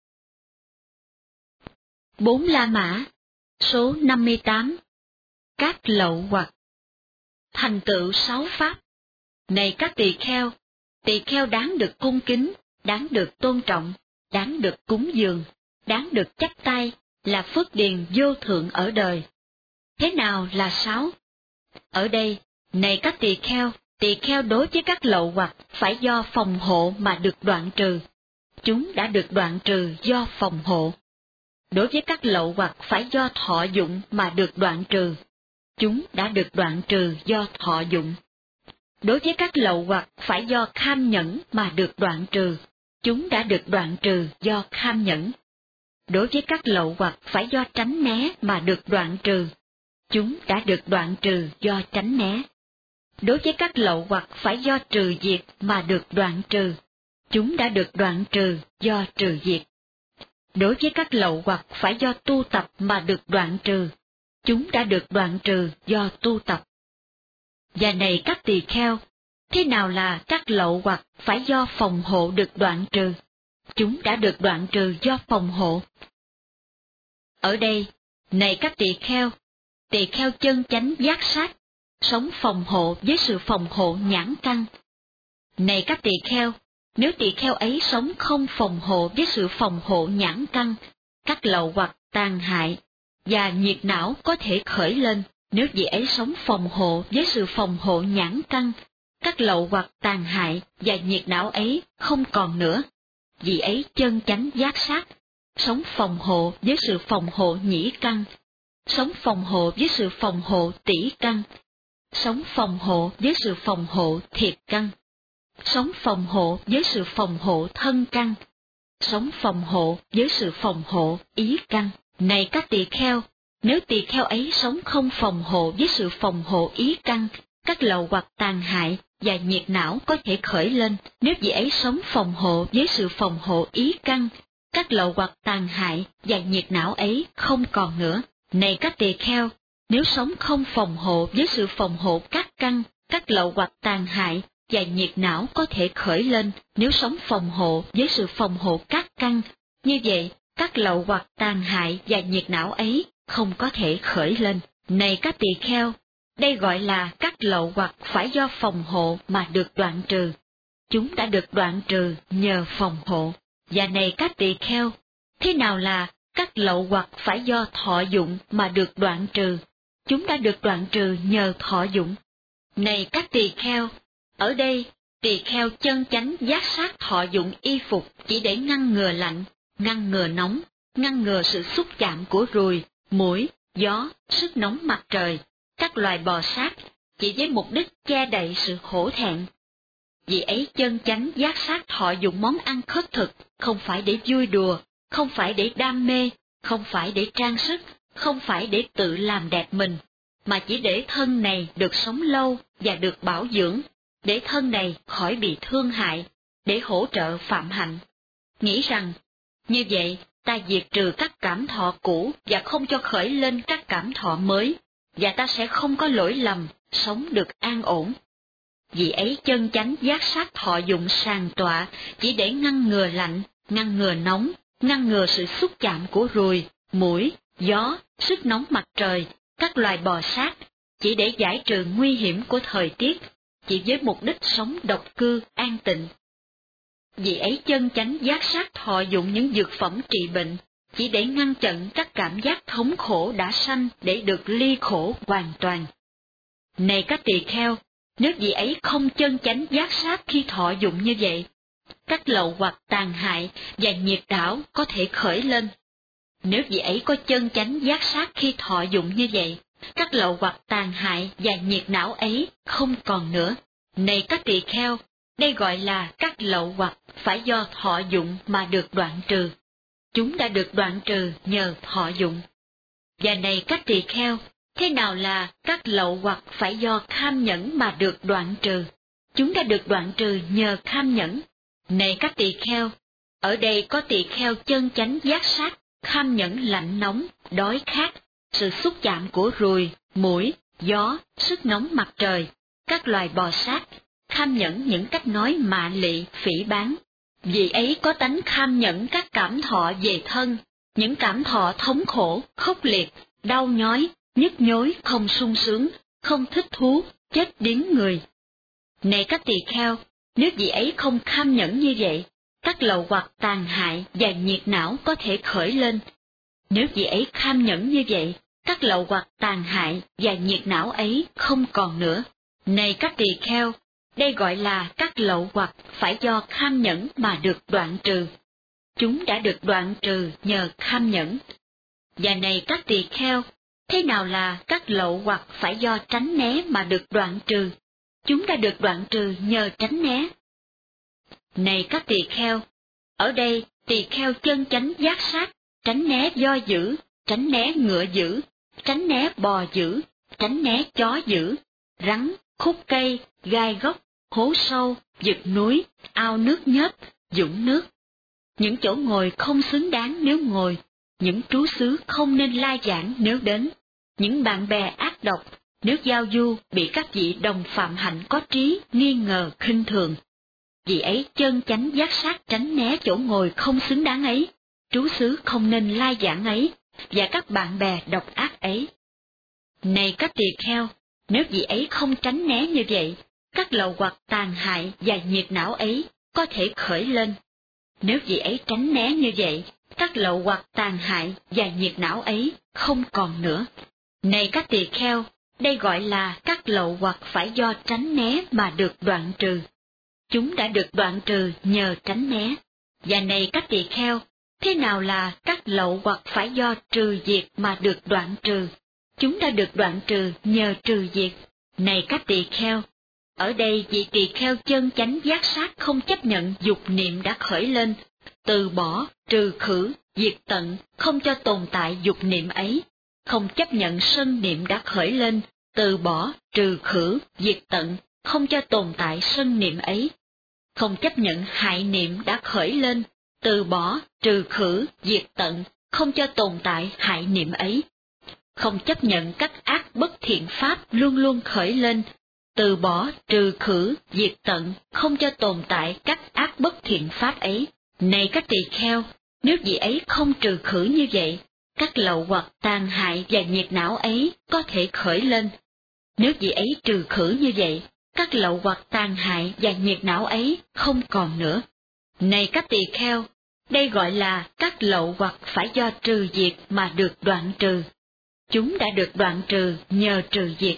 [SPEAKER 1] Bốn La Mã, số năm mươi tám. Các lậu hoặc. Thành tựu sáu pháp. Này các tỳ kheo, tỳ kheo đáng được cung kính, đáng được tôn trọng, đáng được cúng dường, đáng được chắp tay, là phước điền vô thượng ở đời. Thế nào là sáu? Ở đây, này các tỳ kheo, tỳ kheo đối với các lậu hoặc phải do phòng hộ mà được đoạn trừ. Chúng đã được đoạn trừ do phòng hộ. Đối với các lậu hoặc phải do thọ dụng mà được đoạn trừ. Chúng đã được đoạn trừ do thọ dụng. Đối với các lậu hoặc phải do kham nhẫn mà được đoạn trừ. Chúng đã được đoạn trừ do kham nhẫn. Đối với các lậu hoặc phải do tránh né mà được đoạn trừ. Chúng đã được đoạn trừ do tránh né. Đối với các lậu hoặc phải do trừ diệt mà được đoạn trừ. Chúng đã được đoạn trừ do trừ diệt. Đối với các lậu hoặc phải do tu tập mà được đoạn trừ. Chúng đã được đoạn trừ do tu tập. Và này các tỳ kheo, thế nào là các lậu hoặc phải do phòng hộ được đoạn trừ? Chúng đã được đoạn trừ do phòng hộ. Ở đây, này các tỳ kheo, tỳ kheo chân chánh giác sát, sống phòng hộ với sự phòng hộ nhãn căn. Này các tỳ kheo, nếu tỳ kheo ấy sống không phòng hộ với sự phòng hộ nhãn căn, các lậu hoặc tàn hại và nhiệt não có thể khởi lên. Nếu vị ấy sống phòng hộ với sự phòng hộ nhãn căn, các lậu hoặc tàn hại và nhiệt não ấy không còn nữa. Vị ấy chân chánh giác sát, sống phòng hộ với sự phòng hộ nhĩ căn, sống phòng hộ với sự phòng hộ tỷ căn. sống phòng hộ với sự phòng hộ thiệt căn, sống phòng hộ với sự phòng hộ thân căn, sống phòng hộ với sự phòng hộ ý căn. Này các tỳ kheo, nếu tỳ kheo ấy sống không phòng hộ với sự phòng hộ ý căn, các lậu hoặc tàn hại và nhiệt não có thể khởi lên. Nếu vị ấy sống phòng hộ với sự phòng hộ ý căn, các lậu hoặc tàn hại và nhiệt não ấy không còn nữa. Này các tỳ kheo, nếu sống không phòng hộ với sự phòng hộ các căn, các lậu hoặc tàn hại và nhiệt não có thể khởi lên. Nếu sống phòng hộ với sự phòng hộ các căn, như vậy các lậu hoặc tàn hại và nhiệt não ấy không có thể khởi lên. Này các tỳ kheo, đây gọi là các lậu hoặc phải do phòng hộ mà được đoạn trừ. Chúng đã được đoạn trừ nhờ phòng hộ. Và này các tỳ kheo, thế nào là các lậu hoặc phải do thọ dụng mà được đoạn trừ? Chúng đã được đoạn trừ nhờ thọ dụng. Này các tỳ kheo, ở đây tỳ kheo chân chánh giác sát thọ dụng y phục chỉ để ngăn ngừa lạnh, ngăn ngừa nóng, ngăn ngừa sự xúc chạm của ruồi, muỗi, gió, sức nóng mặt trời, các loài bò sát, chỉ với mục đích che đậy sự hổ thẹn. Vì ấy chân chánh giác sát thọ dụng món ăn khất thực, không phải để vui đùa, không phải để đam mê, không phải để trang sức, không phải để tự làm đẹp mình, mà chỉ để thân này được sống lâu và được bảo dưỡng, để thân này khỏi bị thương hại, để hỗ trợ phạm hạnh. Nghĩ rằng, như vậy ta diệt trừ các cảm thọ cũ và không cho khởi lên các cảm thọ mới, và ta sẽ không có lỗi lầm, sống được an ổn. Vì ấy chân chánh giác sát thọ dụng sàng tọa chỉ để ngăn ngừa lạnh, ngăn ngừa nóng, ngăn ngừa sự xúc chạm của ruồi, muỗi, gió, sức nóng mặt trời, các loài bò sát, chỉ để giải trừ nguy hiểm của thời tiết, chỉ với mục đích sống độc cư, an tịnh. Vì ấy chân chánh giác sát thọ dụng những dược phẩm trị bệnh, chỉ để ngăn chặn các cảm giác thống khổ đã sanh để được ly khổ hoàn toàn. Này các tỳ kheo, nếu vị ấy không chân chánh giác sát khi thọ dụng như vậy, các lậu hoặc tàn hại và nhiệt đảo có thể khởi lên. Nếu vị ấy có chân chánh giác sát khi thọ dụng như vậy, các lậu hoặc tàn hại và nhiệt não ấy không còn nữa. Này các tỳ kheo, đây gọi là các lậu hoặc phải do thọ dụng mà được đoạn trừ. Chúng đã được đoạn trừ nhờ thọ dụng. Và này các tỳ kheo, thế nào là các lậu hoặc phải do kham nhẫn mà được đoạn trừ? Chúng đã được đoạn trừ nhờ kham nhẫn. Này các tỳ kheo, ở đây có tỳ kheo chân chánh giác sát, kham nhẫn lạnh nóng, đói khát, sự xúc chạm của ruồi, muỗi, gió, sức nóng mặt trời, các loài bò sát, kham nhẫn những cách nói mạ lị, phỉ báng. Vì ấy có tánh kham nhẫn các cảm thọ về thân, những cảm thọ thống khổ, khốc liệt, đau nhói, nhức nhối, không sung sướng, không thích thú, chết điếng người. Này các tỳ kheo, nếu vị ấy không kham nhẫn như vậy, các lậu hoặc tàn hại và nhiệt não có thể khởi lên. Nếu vị ấy kham nhẫn như vậy, các lậu hoặc tàn hại và nhiệt não ấy không còn nữa. Này các tỳ kheo, đây gọi là các lậu hoặc phải do kham nhẫn mà được đoạn trừ. Chúng đã được đoạn trừ nhờ kham nhẫn. Và này các tỳ kheo, thế nào là các lậu hoặc phải do tránh né mà được đoạn trừ? Chúng đã được đoạn trừ nhờ tránh né. Này các tỳ kheo, ở đây tỳ kheo chân chánh giác sát, tránh né do dữ, tránh né ngựa dữ, tránh né bò dữ, tránh né chó dữ, rắn, khúc cây, gai góc, hố sâu, vực núi, ao nước nhớp, dũng nước. Những chỗ ngồi không xứng đáng nếu ngồi, những trú xứ không nên lai giảng nếu đến, những bạn bè ác độc, nếu giao du bị các vị đồng phạm hạnh có trí, nghi ngờ, khinh thường. Vì ấy chân chánh giác sát tránh né chỗ ngồi không xứng đáng ấy, trú xứ không nên lai giảng ấy, và các bạn bè độc ác ấy. Này các tỳ kheo, nếu vị ấy không tránh né như vậy, các lậu hoặc tàn hại và nhiệt não ấy có thể khởi lên. Nếu vị ấy tránh né như vậy, các lậu hoặc tàn hại và nhiệt não ấy không còn nữa. Này các tỳ kheo, đây gọi là các lậu hoặc phải do tránh né mà được đoạn trừ. Chúng đã được đoạn trừ nhờ tránh né. Và này các tỳ kheo, thế nào là các lậu hoặc phải do trừ diệt mà được đoạn trừ? Chúng đã được đoạn trừ nhờ trừ diệt. Này các tỳ kheo, ở đây vị tỳ kheo chân chánh giác sát không chấp nhận dục niệm đã khởi lên, từ bỏ, trừ khử, diệt tận, không cho tồn tại dục niệm ấy, không chấp nhận sân niệm đã khởi lên, từ bỏ, trừ khử, diệt tận, không cho tồn tại sân niệm ấy, không chấp nhận hại niệm đã khởi lên, từ bỏ, trừ khử, diệt tận, không cho tồn tại hại niệm ấy, không chấp nhận các ác bất thiện pháp luôn luôn khởi lên, từ bỏ, trừ khử, diệt tận, không cho tồn tại các ác bất thiện pháp ấy. Này các tỳ kheo, nếu vị ấy không trừ khử như vậy, các lậu hoặc tàn hại và nhiệt não ấy có thể khởi lên. Nếu vị ấy trừ khử như vậy, các lậu hoặc tàn hại và nhiệt não ấy không còn nữa. Này các tỳ kheo, đây gọi là các lậu hoặc phải do trừ diệt mà được đoạn trừ. Chúng đã được đoạn trừ nhờ trừ diệt.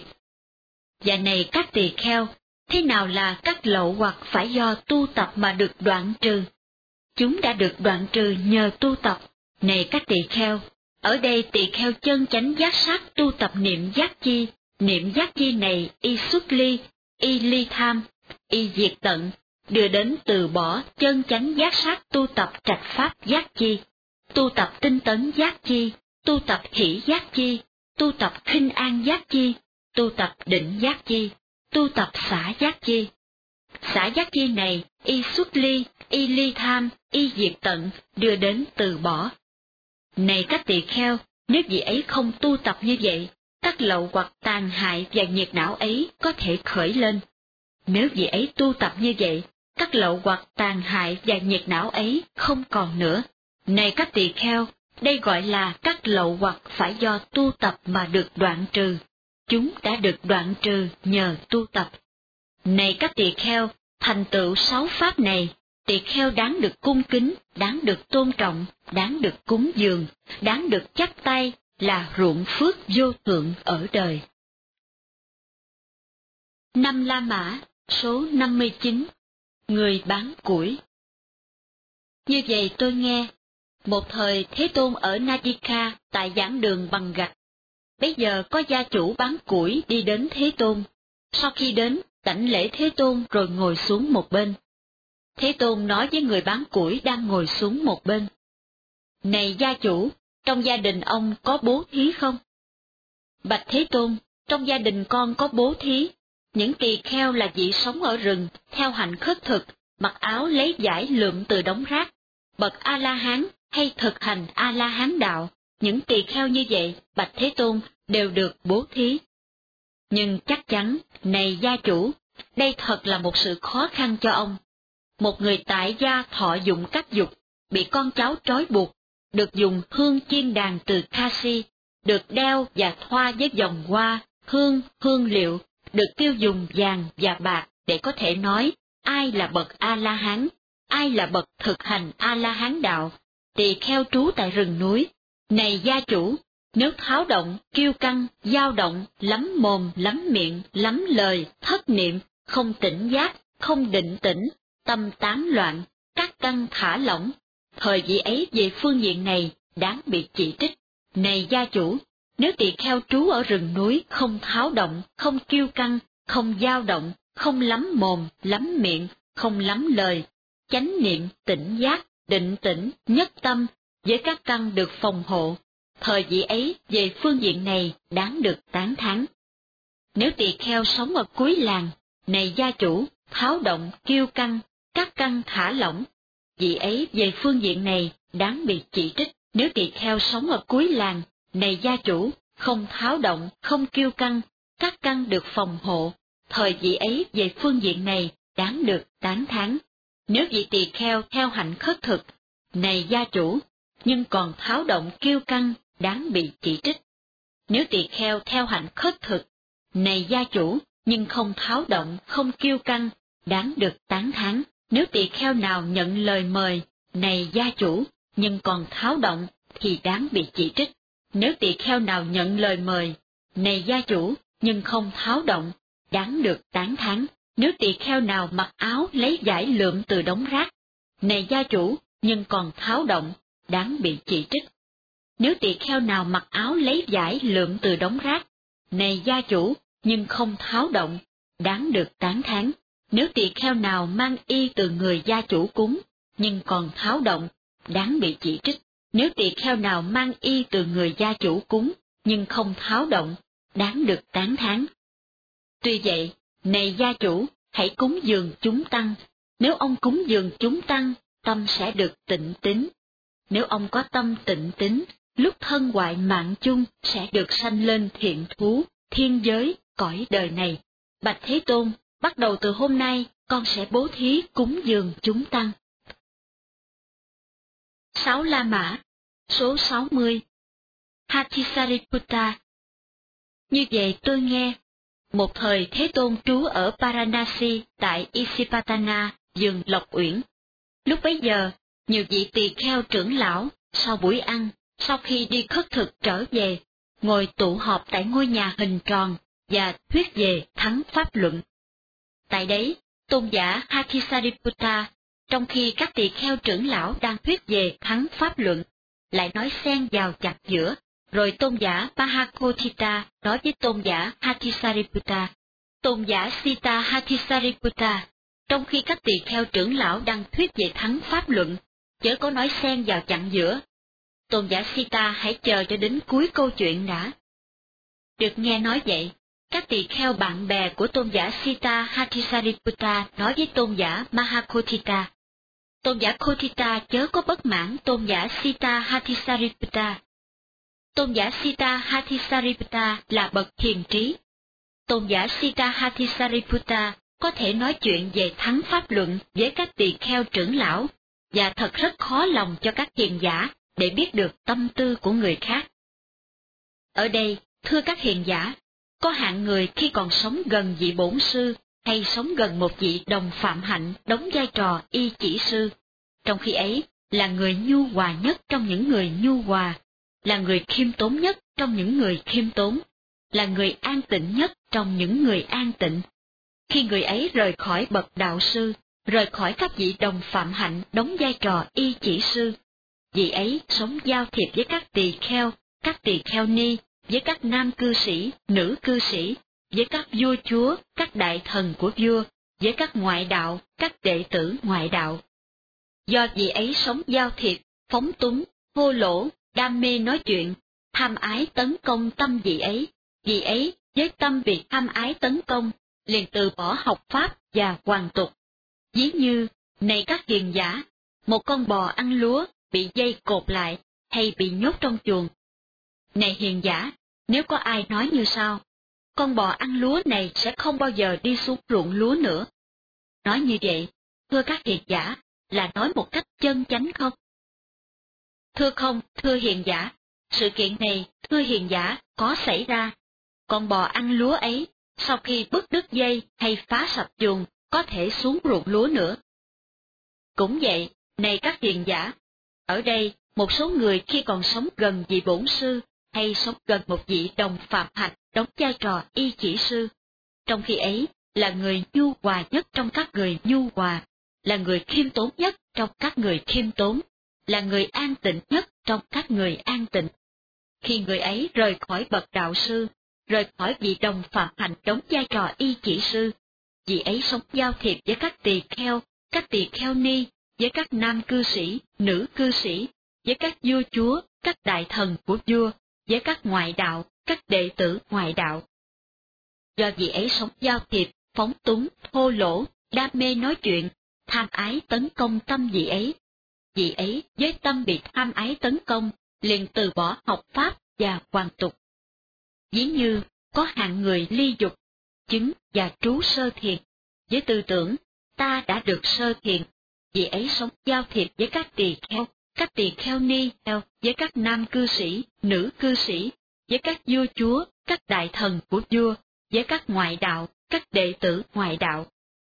[SPEAKER 1] Và này các tỳ kheo, thế nào là các lậu hoặc phải do tu tập mà được đoạn trừ? Chúng đã được đoạn trừ nhờ tu tập. Này các tỳ kheo, ở đây tỳ kheo chân chánh giác sát tu tập niệm giác chi, niệm giác chi này y xuất ly, y ly tham, y diệt tận, đưa đến từ bỏ chân chánh giác sát tu tập trạch pháp giác chi, tu tập tinh tấn giác chi, tu tập hỷ giác chi, tu tập khinh an giác chi, tu tập định giác chi, tu tập xả giác chi. Xả giác chi này y xuất ly, y ly tham, y diệt tận, đưa đến từ bỏ. Này các tỳ kheo, nếu vị ấy không tu tập như vậy, các lậu hoặc tàn hại và nhiệt não ấy có thể khởi lên. Nếu vị ấy tu tập như vậy, các lậu hoặc tàn hại và nhiệt não ấy không còn nữa. Này các tỳ kheo, đây gọi là các lậu hoặc phải do tu tập mà được đoạn trừ. Chúng đã được đoạn trừ nhờ tu tập. Này các tỳ kheo, thành tựu sáu pháp này, tỳ kheo đáng được cung kính, đáng được tôn trọng, đáng được cúng dường, đáng được chắp tay, là ruộng phước vô thượng ở đời. Năm La Mã, số năm mươi chín. Người bán củi. Như vậy tôi nghe, một thời Thế Tôn ở Nadika tại giảng đường bằng gạch. Bây giờ có gia chủ bán củi đi đến Thế Tôn. Sau khi đến, đảnh lễ Thế Tôn rồi ngồi xuống một bên. Thế Tôn nói với người bán củi đang ngồi xuống một bên: Này gia chủ, trong gia đình ông có bố thí không? Bạch Thế Tôn, trong gia đình con có bố thí. Những tỳ kheo là vị sống ở rừng, theo hạnh khất thực, mặc áo lấy vải lượm từ đống rác. Bậc A-la-hán hay thực hành A-la-hán đạo, những tỳ kheo như vậy, bạch Thế Tôn, đều được bố thí. Nhưng chắc chắn, này gia chủ, đây thật là một sự khó khăn cho ông. Một người tại gia thọ dụng các dục, bị con cháu trói buộc, được dùng hương chiên đàn từ Kasi, được đeo và thoa với vòng hoa, hương, hương liệu, được tiêu dùng vàng và bạc để có thể nói ai là bậc A-la-hán, ai là bậc thực hành A-la-hán đạo, tỳ kheo trú tại rừng núi. Này gia chủ, nếu tháo động, kiêu căng, dao động, lắm mồm, lắm miệng, lắm lời, thất niệm, không tỉnh giác, không định tĩnh, tâm tán loạn, các căn thả lỏng, thời vị ấy về phương diện này đáng bị chỉ trích. Này gia chủ, nếu tỳ kheo trú ở rừng núi không tháo động, không kiêu căng, không dao động, không lắm mồm, lắm miệng, không lắm lời, chánh niệm, tỉnh giác, định tĩnh, nhất tâm, với các căn được phòng hộ, thời vị ấy về phương diện này đáng được tán thán. Nếu tỳ kheo sống ở cuối làng, này gia chủ, tháo động, kiêu căng, các căn thả lỏng, vị ấy về phương diện này đáng bị chỉ trích. Nếu tỳ kheo sống ở cuối làng, này gia chủ, không tháo động, không kiêu căng, các căn được phòng hộ, thời vị ấy về phương diện này đáng được tán thán. Nếu vị tỳ kheo theo hạnh khất thực, này gia chủ, nhưng còn tháo động kiêu căng, đáng bị chỉ trích. Nếu tỳ kheo theo hạnh khất thực, này gia chủ, nhưng không tháo động, không kiêu căng, đáng được tán thán. Nếu tỳ kheo nào nhận lời mời, này gia chủ, nhưng còn tháo động, thì đáng bị chỉ trích. Nếu tỳ kheo nào nhận lời mời, này gia chủ, nhưng không tháo động, đáng được tán thán. Nếu tỳ kheo nào mặc áo lấy vải lượm từ đống rác, này gia chủ, nhưng còn tháo động, đáng bị chỉ trích. Nếu tỳ kheo nào mặc áo lấy vải lượm từ đống rác, này gia chủ, nhưng không tháo động, đáng được tán thán. Nếu tỳ kheo nào mang y từ người gia chủ cúng, nhưng còn tháo động, đáng bị chỉ trích. Nếu tỳ kheo nào mang y từ người gia chủ cúng, nhưng không tháo động, đáng được tán thán. Tuy vậy, này gia chủ, hãy cúng dường chúng tăng. Nếu ông cúng dường chúng tăng, tâm sẽ được tịnh tín. Nếu ông có tâm tịnh tín, lúc thân hoại mạng chung sẽ được sanh lên thiện thú, thiên giới, cõi đời này. Bạch Thế Tôn, bắt đầu từ hôm nay, con sẽ bố thí cúng dường chúng tăng. Sáu La Mã, số sáu mươi. Hathisariputta. Như vậy tôi nghe, một thời Thế Tôn trú ở Paranasi tại Isipatana, vườn Lộc Uyển. Lúc bấy giờ, nhiều vị tỳ kheo trưởng lão, sau buổi ăn, sau khi đi khất thực trở về, ngồi tụ họp tại ngôi nhà hình tròn và thuyết về thắng pháp luận. Tại đấy, tôn giả Hathisariputta, trong khi các tỳ kheo trưởng lão đang thuyết về thắng pháp luận, lại nói xen vào chặt giữa, rồi tôn giả Mahakotthita nói với tôn giả Hathisariputta. Tôn giả Sita Hathisariputta, trong khi các tỳ kheo trưởng lão đang thuyết về thắng pháp luận, chớ có nói xen vào chặn giữa. Tôn giả Sita hãy chờ cho đến cuối câu chuyện đã. Được nghe nói vậy, các tỳ kheo bạn bè của tôn giả Sita Hathisariputta nói với tôn giả Mahakotthita. Tôn giả Kotthita chớ có bất mãn tôn giả Sita Hathisariputta. Tôn giả Sita Hathisariputta là bậc hiền trí. Tôn giả Sita Hathisariputta có thể nói chuyện về thắng pháp luận với các tỳ kheo trưởng lão, và thật rất khó lòng cho các hiền giả để biết được tâm tư của người khác. Ở đây, thưa các hiền giả, có hạng người khi còn sống gần vị bổn sư, hay sống gần một vị đồng phạm hạnh đóng vai trò y chỉ sư, trong khi ấy là người nhu hòa nhất trong những người nhu hòa, là người khiêm tốn nhất trong những người khiêm tốn, là người an tịnh nhất trong những người an tịnh. Khi người ấy rời khỏi bậc đạo sư, rời khỏi các vị đồng phạm hạnh đóng vai trò y chỉ sư, vị ấy sống giao thiệp với các tỳ kheo, các tỳ kheo ni, với các nam cư sĩ, nữ cư sĩ, với các vua chúa, các đại thần của vua, với các ngoại đạo, các đệ tử ngoại đạo. Do vị ấy sống giao thiệp, phóng túng, thô lỗ, đam mê nói chuyện, tham ái tấn công tâm vị ấy, vị ấy với tâm bị tham ái tấn công, liền từ bỏ học pháp và hoàn tục. Ví như, này các hiền giả, một con bò ăn lúa bị dây cột lại, hay bị nhốt trong chuồng. Này hiền giả, nếu có ai nói như sau, con bò ăn lúa này sẽ không bao giờ đi xuống ruộng lúa nữa. Nói như vậy, thưa các hiền giả, là nói một cách chân chánh không? Thưa không, thưa hiền giả, sự kiện này, thưa hiền giả, có xảy ra. Con bò ăn lúa ấy, sau khi bứt đứt dây hay phá sập chuồng, có thể xuống ruộng lúa nữa. Cũng vậy, này các hiền giả, ở đây, một số người khi còn sống gần vị bổn sư, hay sống gần một vị đồng phạm hạnh đóng vai trò y chỉ sư, trong khi ấy là người nhu hòa nhất trong các người nhu hòa, là người khiêm tốn nhất trong các người khiêm tốn, là người an tịnh nhất trong các người an tịnh. Khi người ấy rời khỏi bậc đạo sư, rời khỏi vị đồng phạm hạnh đóng vai trò y chỉ sư, vị ấy sống giao thiệp với các tỳ kheo, các tỳ kheo ni, với các nam cư sĩ, nữ cư sĩ, với các vua chúa, các đại thần của vua, với các ngoại đạo, các đệ tử ngoại đạo. Do vị ấy sống giao thiệp, phóng túng, thô lỗ, đam mê nói chuyện, tham ái tấn công tâm vị ấy. Vị ấy với tâm bị tham ái tấn công, liền từ bỏ học pháp và hoàn tục. Ví như, có hạng người ly dục, chứng và trú sơ thiền, với tư tưởng, ta đã được sơ thiền, vị ấy sống giao thiệp với các tỳ kheo, các tỳ kheo ni theo, với các nam cư sĩ, nữ cư sĩ, với các vua chúa, các đại thần của vua, với các ngoại đạo, các đệ tử ngoại đạo.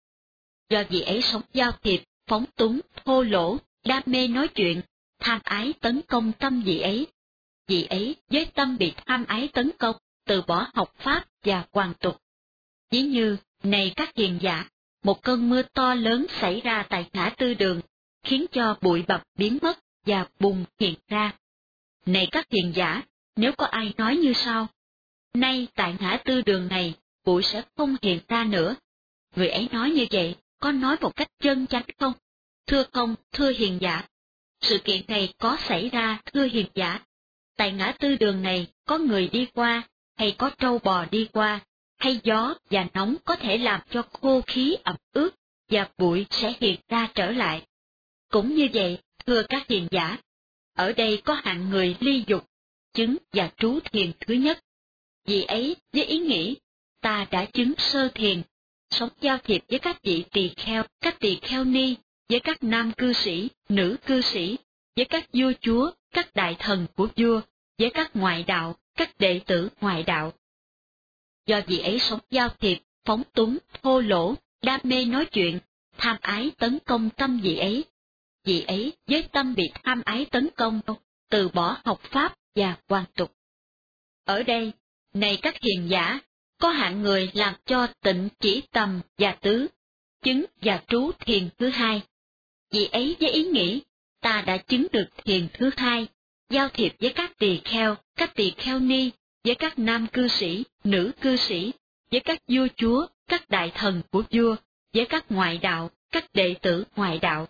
[SPEAKER 1] Do vị ấy sống giao thiệp, phóng túng, thô lỗ, đam mê nói chuyện, tham ái tấn công tâm vị ấy. Vị ấy với tâm bị tham ái tấn công, từ bỏ học pháp và hoàn tục. Ví như, này các hiền giả, một cơn mưa to lớn xảy ra tại ngã tư đường, khiến cho bụi bặm biến mất và bùn hiện ra. Này các hiền giả, nếu có ai nói như sau, nay tại ngã tư đường này, bụi sẽ không hiện ra nữa. Người ấy nói như vậy, có nói một cách chân chánh không? Thưa không, thưa hiền giả. Sự kiện này có xảy ra, thưa hiền giả. Tại ngã tư đường này, có người đi qua, hay có trâu bò đi qua, hay gió và nóng có thể làm cho khô khí ẩm ướt, và bụi sẽ hiện ra trở lại. Cũng như vậy, thưa các hiền giả, ở đây có hạng người ly dục, chứng và trú thiền thứ nhất. Vì ấy, với ý nghĩ, ta đã chứng sơ thiền, sống giao thiệp với các vị tỳ kheo, các tỳ kheo ni, với các nam cư sĩ, nữ cư sĩ, với các vua chúa, các đại thần của vua, với các ngoại đạo, các đệ tử ngoại đạo. Do vị ấy sống giao thiệp, phóng túng, thô lỗ, đam mê nói chuyện, tham ái tấn công tâm vị ấy. Vị ấy với tâm bị tham ái tấn công, từ bỏ học pháp và hoàn tục. Ở đây, này các hiền giả, có hạng người làm cho tịnh chỉ tầm và tứ, chứng và trú thiền thứ hai. Vì ấy với ý nghĩ, ta đã chứng được thiền thứ hai, giao thiệp với các tỳ kheo, các tỳ kheo ni, với các nam cư sĩ, nữ cư sĩ, với các vua chúa, các đại thần của vua, với các ngoại đạo, các đệ tử ngoại đạo.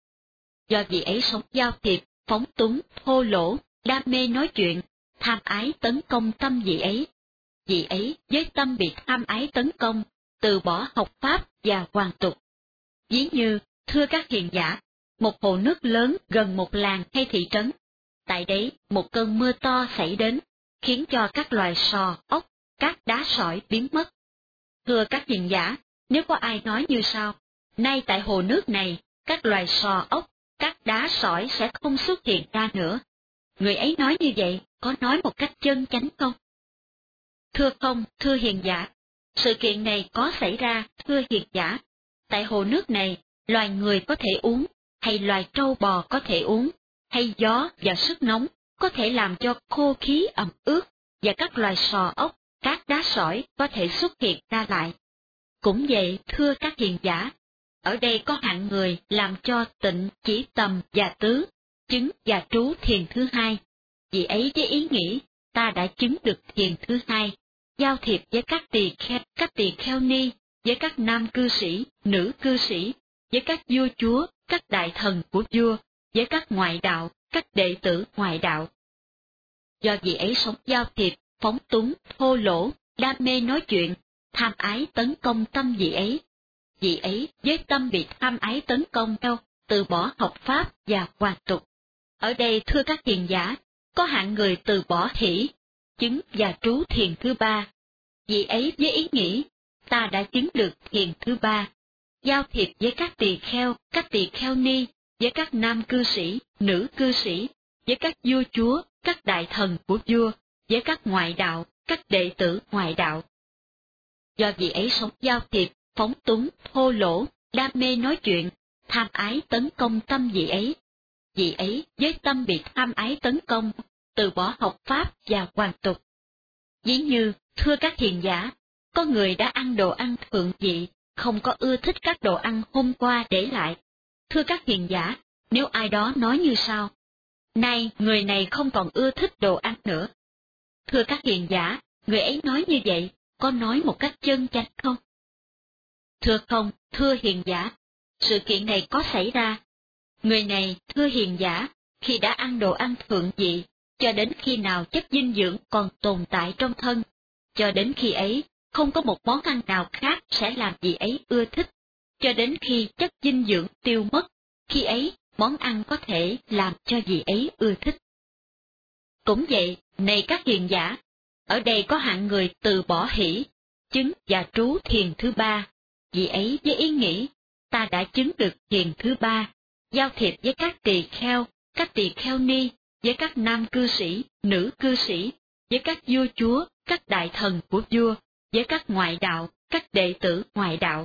[SPEAKER 1] Do vị ấy sống giao thiệp, phóng túng, thô lỗ, đam mê nói chuyện, tham ái tấn công tâm vị ấy. Vị ấy với tâm bị tham ái tấn công, từ bỏ học pháp và hoàn tục. Ví như, thưa các hiền giả, một hồ nước lớn gần một làng hay thị trấn. Tại đấy, một cơn mưa to xảy đến, khiến cho các loài sò, ốc, các đá sỏi biến mất. Thưa các hiền giả, nếu có ai nói như sau, nay tại hồ nước này, các loài sò, ốc, các đá sỏi sẽ không xuất hiện ra nữa. Người ấy nói như vậy, có nói một cách chân chánh không? Thưa không, thưa hiền giả, sự kiện này có xảy ra, thưa hiền giả. Tại hồ nước này, loài người có thể uống, hay loài trâu bò có thể uống, hay gió và sức nóng có thể làm cho khô khí ẩm ướt, và các loài sò ốc, các đá sỏi có thể xuất hiện ra lại. Cũng vậy, thưa các hiền giả, ở đây có hạng người làm cho tịnh chỉ tầm và tứ, chứng và trú thiền thứ hai. Vì ấy với ý nghĩ, ta đã chứng được thiền thứ hai, giao thiệp với các tỳ kheo, các tỳ kheo ni, với các nam cư sĩ, nữ cư sĩ, với các vua chúa, các đại thần của vua, với các ngoại đạo, các đệ tử ngoại đạo. Do vị ấy sống giao thiệp, phóng túng, thô lỗ, đam mê nói chuyện, tham ái tấn công tâm vị ấy. Vị ấy với tâm bị tham ái tấn công theo, từ bỏ học pháp và hoàn tục. Ở đây thưa các hiền giả, có hạng người từ bỏ hỷ, chứng và trú thiền thứ ba. Vị ấy với ý nghĩ, ta đã chứng được thiền thứ ba, giao thiệp với các tỳ kheo, các tỳ kheo ni, với các nam cư sĩ, nữ cư sĩ, với các vua chúa, các đại thần của vua, với các ngoại đạo, các đệ tử ngoại đạo. Do vị ấy sống giao thiệp, phóng túng, thô lỗ, đam mê nói chuyện, tham ái tấn công tâm vị ấy. Vị ấy với tâm bị tham ái tấn công, từ bỏ học pháp và hoàn tục. Ví như, thưa các hiền giả, có người đã ăn đồ ăn thượng vị, không có ưa thích các đồ ăn hôm qua để lại. Thưa các hiền giả, nếu ai đó nói như sau, nay người này không còn ưa thích đồ ăn nữa. Thưa các hiền giả, người ấy nói như vậy, có nói một cách chân chánh không? Thưa không, thưa hiền giả, sự kiện này có xảy ra. Người này, thưa hiền giả, khi đã ăn đồ ăn thượng vị, cho đến khi nào chất dinh dưỡng còn tồn tại trong thân, cho đến khi ấy, không có một món ăn nào khác sẽ làm vị ấy ưa thích, cho đến khi chất dinh dưỡng tiêu mất, khi ấy, món ăn có thể làm cho vị ấy ưa thích. Cũng vậy, này các hiền giả, ở đây có hạng người từ bỏ hỷ, chứng và trú thiền thứ ba, vị ấy với ý nghĩ, ta đã chứng được thiền thứ ba, giao thiệp với các tỳ kheo, các tỳ kheo ni, với các nam cư sĩ, nữ cư sĩ, với các vua chúa, các đại thần của vua, với các ngoại đạo, các đệ tử ngoại đạo.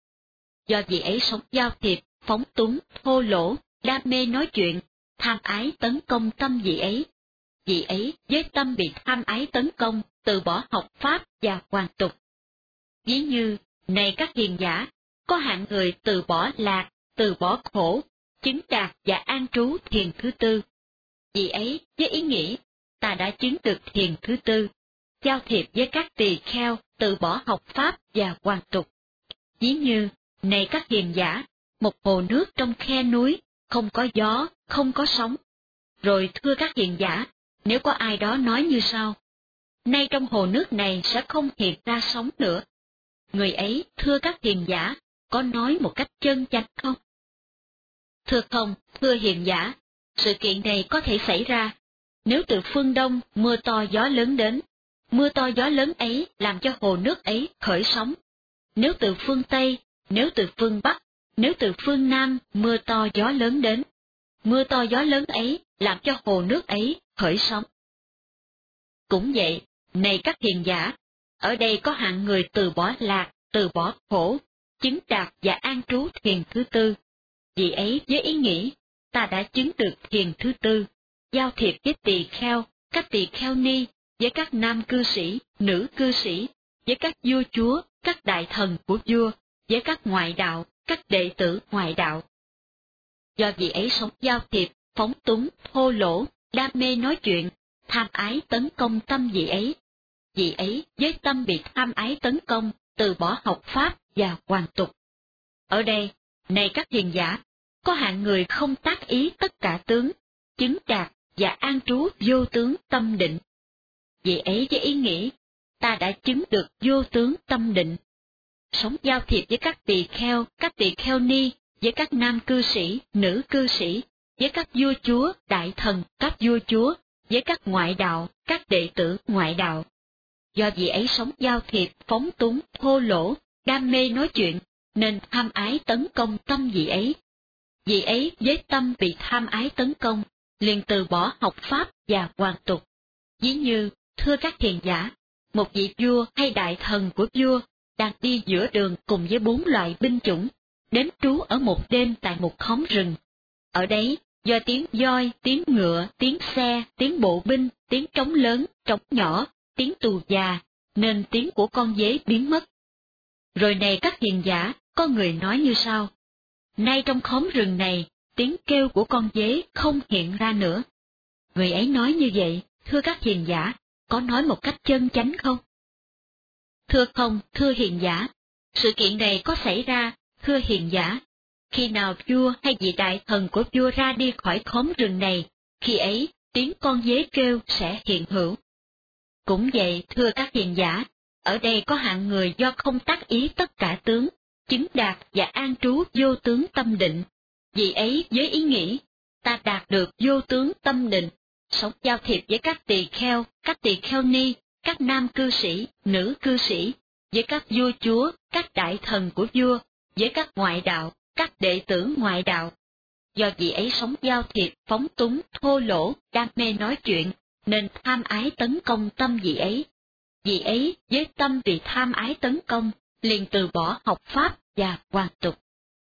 [SPEAKER 1] Do vị ấy sống giao thiệp, phóng túng, thô lỗ, đam mê nói chuyện, tham ái tấn công tâm vị ấy. Vị ấy với tâm bị tham ái tấn công, từ bỏ học pháp và hoàn tục. Ví như, này các hiền giả, có hạng người từ bỏ lạc, từ bỏ khổ, chứng đạt và an trú thiền thứ tư. Vị ấy với ý nghĩ, ta đã chứng được thiền thứ tư, giao thiệp với các tỳ kheo, từ bỏ học pháp và hoàn tục. Ví như, này các hiền giả, một hồ nước trong khe núi, không có gió, không có sóng. Rồi thưa các hiền giả, nếu có ai đó nói như sau: nay trong hồ nước này sẽ không hiện ra sóng nữa. Người ấy, thưa các hiền giả, có nói một cách chân chánh không? Thưa không, thưa hiền giả, sự kiện này có thể xảy ra. Nếu từ phương Đông mưa to gió lớn đến, mưa to gió lớn ấy làm cho hồ nước ấy khởi sóng. Nếu từ phương Tây, nếu từ phương Bắc, nếu từ phương Nam mưa to gió lớn đến, mưa to gió lớn ấy làm cho hồ nước ấy khởi sóng. Cũng vậy, này các hiền giả, ở đây có hạng người từ bỏ lạc, từ bỏ khổ, chứng đạt và an trú thiền thứ tư. Vì ấy với ý nghĩ, ta đã chứng được thiền thứ tư, giao thiệp với tỳ kheo, các tỳ kheo ni, với các nam cư sĩ, nữ cư sĩ, với các vua chúa, các đại thần của vua, với các ngoại đạo, các đệ tử ngoại đạo. Do vị ấy sống giao thiệp, phóng túng, thô lỗ, đam mê nói chuyện, tham ái tấn công tâm vị ấy. Vị ấy với tâm bị tham ái tấn công, từ bỏ học pháp và hoàn tục. Ở đây, này các hiền giả, có hạng người không tác ý tất cả tướng, chứng đạt và an trú vô tướng tâm định. Vị ấy với ý nghĩ, ta đã chứng được vô tướng tâm định. Sống giao thiệp với các tỳ kheo, các tỳ kheo ni, với các nam cư sĩ, nữ cư sĩ, với các vua chúa, đại thần, các vua chúa, với các ngoại đạo, các đệ tử ngoại đạo. Do vị ấy sống giao thiệp, phóng túng, thô lỗ, đam mê nói chuyện, nên tham ái tấn công tâm vị ấy. Vị ấy với tâm bị tham ái tấn công, liền từ bỏ học pháp và hoàn tục. Ví như, thưa các hiền giả, một vị vua hay đại thần của vua đang đi giữa đường cùng với bốn loại binh chủng, đến trú ở một đêm tại một khóm rừng. Ở đấy, do tiếng voi, tiếng ngựa, tiếng xe, tiếng bộ binh, tiếng trống lớn, trống nhỏ, tiếng tù già, nên tiếng của con dế biến mất. Rồi này các hiền giả, có người nói như sau: nay trong khóm rừng này, tiếng kêu của con dế không hiện ra nữa. Người ấy nói như vậy, thưa các hiền giả, có nói một cách chân chánh không? Thưa không, thưa hiền giả, sự kiện này có xảy ra, thưa hiền giả, khi nào vua hay vị đại thần của vua ra đi khỏi khóm rừng này, khi ấy tiếng con dế kêu sẽ hiện hữu. Cũng vậy, thưa các hiền giả, ở đây có hạng người do không tác ý tất cả tướng, chứng đạt và an trú vô tướng tâm định. Vì ấy với ý nghĩ, ta đạt được vô tướng tâm định, sống giao thiệp với các tỳ kheo, các tỳ kheo ni, các nam cư sĩ, nữ cư sĩ, với các vua chúa, các đại thần của vua, với các ngoại đạo, các đệ tử ngoại đạo. Do vị ấy sống giao thiệp, phóng túng, thô lỗ, đam mê nói chuyện, nên tham ái tấn công tâm vị ấy. Vị ấy với tâm bị tham ái tấn công, liền từ bỏ học pháp và hoàn tục.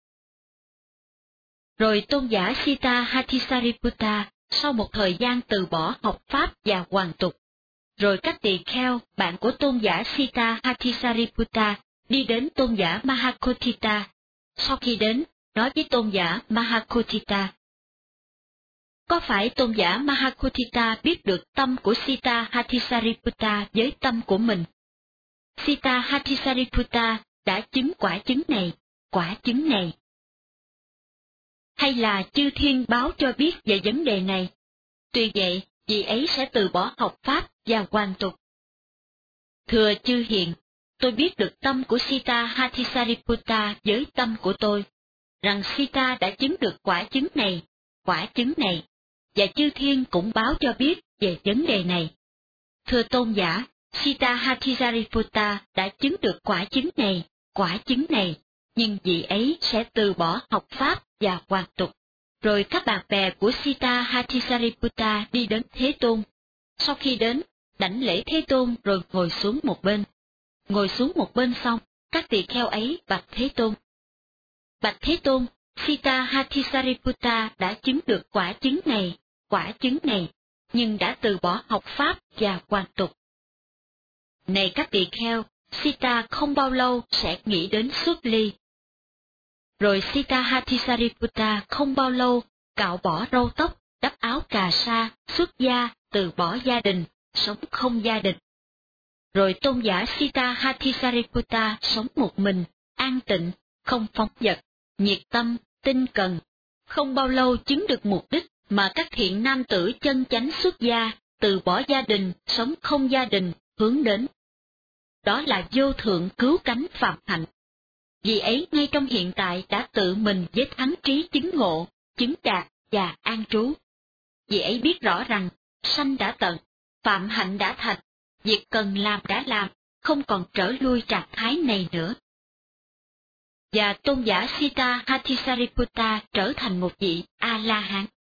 [SPEAKER 1] Rồi tôn giả Sita Hathisariputta sau một thời gian từ bỏ học pháp và hoàn tục. Rồi các tỳ kheo, bạn của tôn giả Sita Hathisariputta, đi đến tôn giả Mahakotthita. Sau khi đến, nói với tôn giả Mahakotthita: có phải tôn giả Mahakotthita biết được tâm của Sita Hathisariputta với tâm của mình? Sita Hathisariputta đã chứng quả chứng này, quả chứng này. Hay là chư thiên báo cho biết về vấn đề này? Tuy vậy, vị ấy sẽ từ bỏ học pháp và hoàn tục. Thưa chư hiền, tôi biết được tâm của Sita Hathisariputta với tâm của tôi, rằng Sita đã chứng được quả chứng này, quả chứng này, và chư thiên cũng báo cho biết về vấn đề này. Thưa tôn giả, Sita Hathisariputta đã chứng được quả chứng này, quả chứng này, nhưng vị ấy sẽ từ bỏ học pháp và hoàn tục. Rồi các bạn bè của Sita Hathisariputta đi đến Thế Tôn. Sau khi đến, đảnh lễ Thế Tôn rồi ngồi xuống một bên. Ngồi xuống một bên xong, các tỳ kheo ấy bạch Thế Tôn: bạch Thế Tôn, Sita Hathisariputta đã chứng được quả chứng này, quả chứng này, nhưng đã từ bỏ học pháp và hoàn tục. Này các tỳ kheo, Sita không bao lâu sẽ nghĩ đến xuất ly. Rồi Sita Hathisariputta không bao lâu cạo bỏ râu tóc, đắp áo cà sa, xuất gia, từ bỏ gia đình, sống không gia đình. Rồi tôn giả Sita Hathisariputta sống một mình, an tịnh, không phóng dật, nhiệt tâm, tinh cần. Không bao lâu chứng được mục đích mà các thiện nam tử chân chánh xuất gia, từ bỏ gia đình, sống không gia đình, hướng đến. Đó là vô thượng cứu cánh phạm hạnh. Vì ấy ngay trong hiện tại đã tự mình với thắng trí chứng ngộ, chứng đạt và an trú. Vì ấy biết rõ rằng, sanh đã tận, phạm hạnh đã thành, việc cần làm đã làm, không còn trở lui trạng thái này nữa. Và tôn giả Sita Hathisariputta trở thành một vị A-la-hán.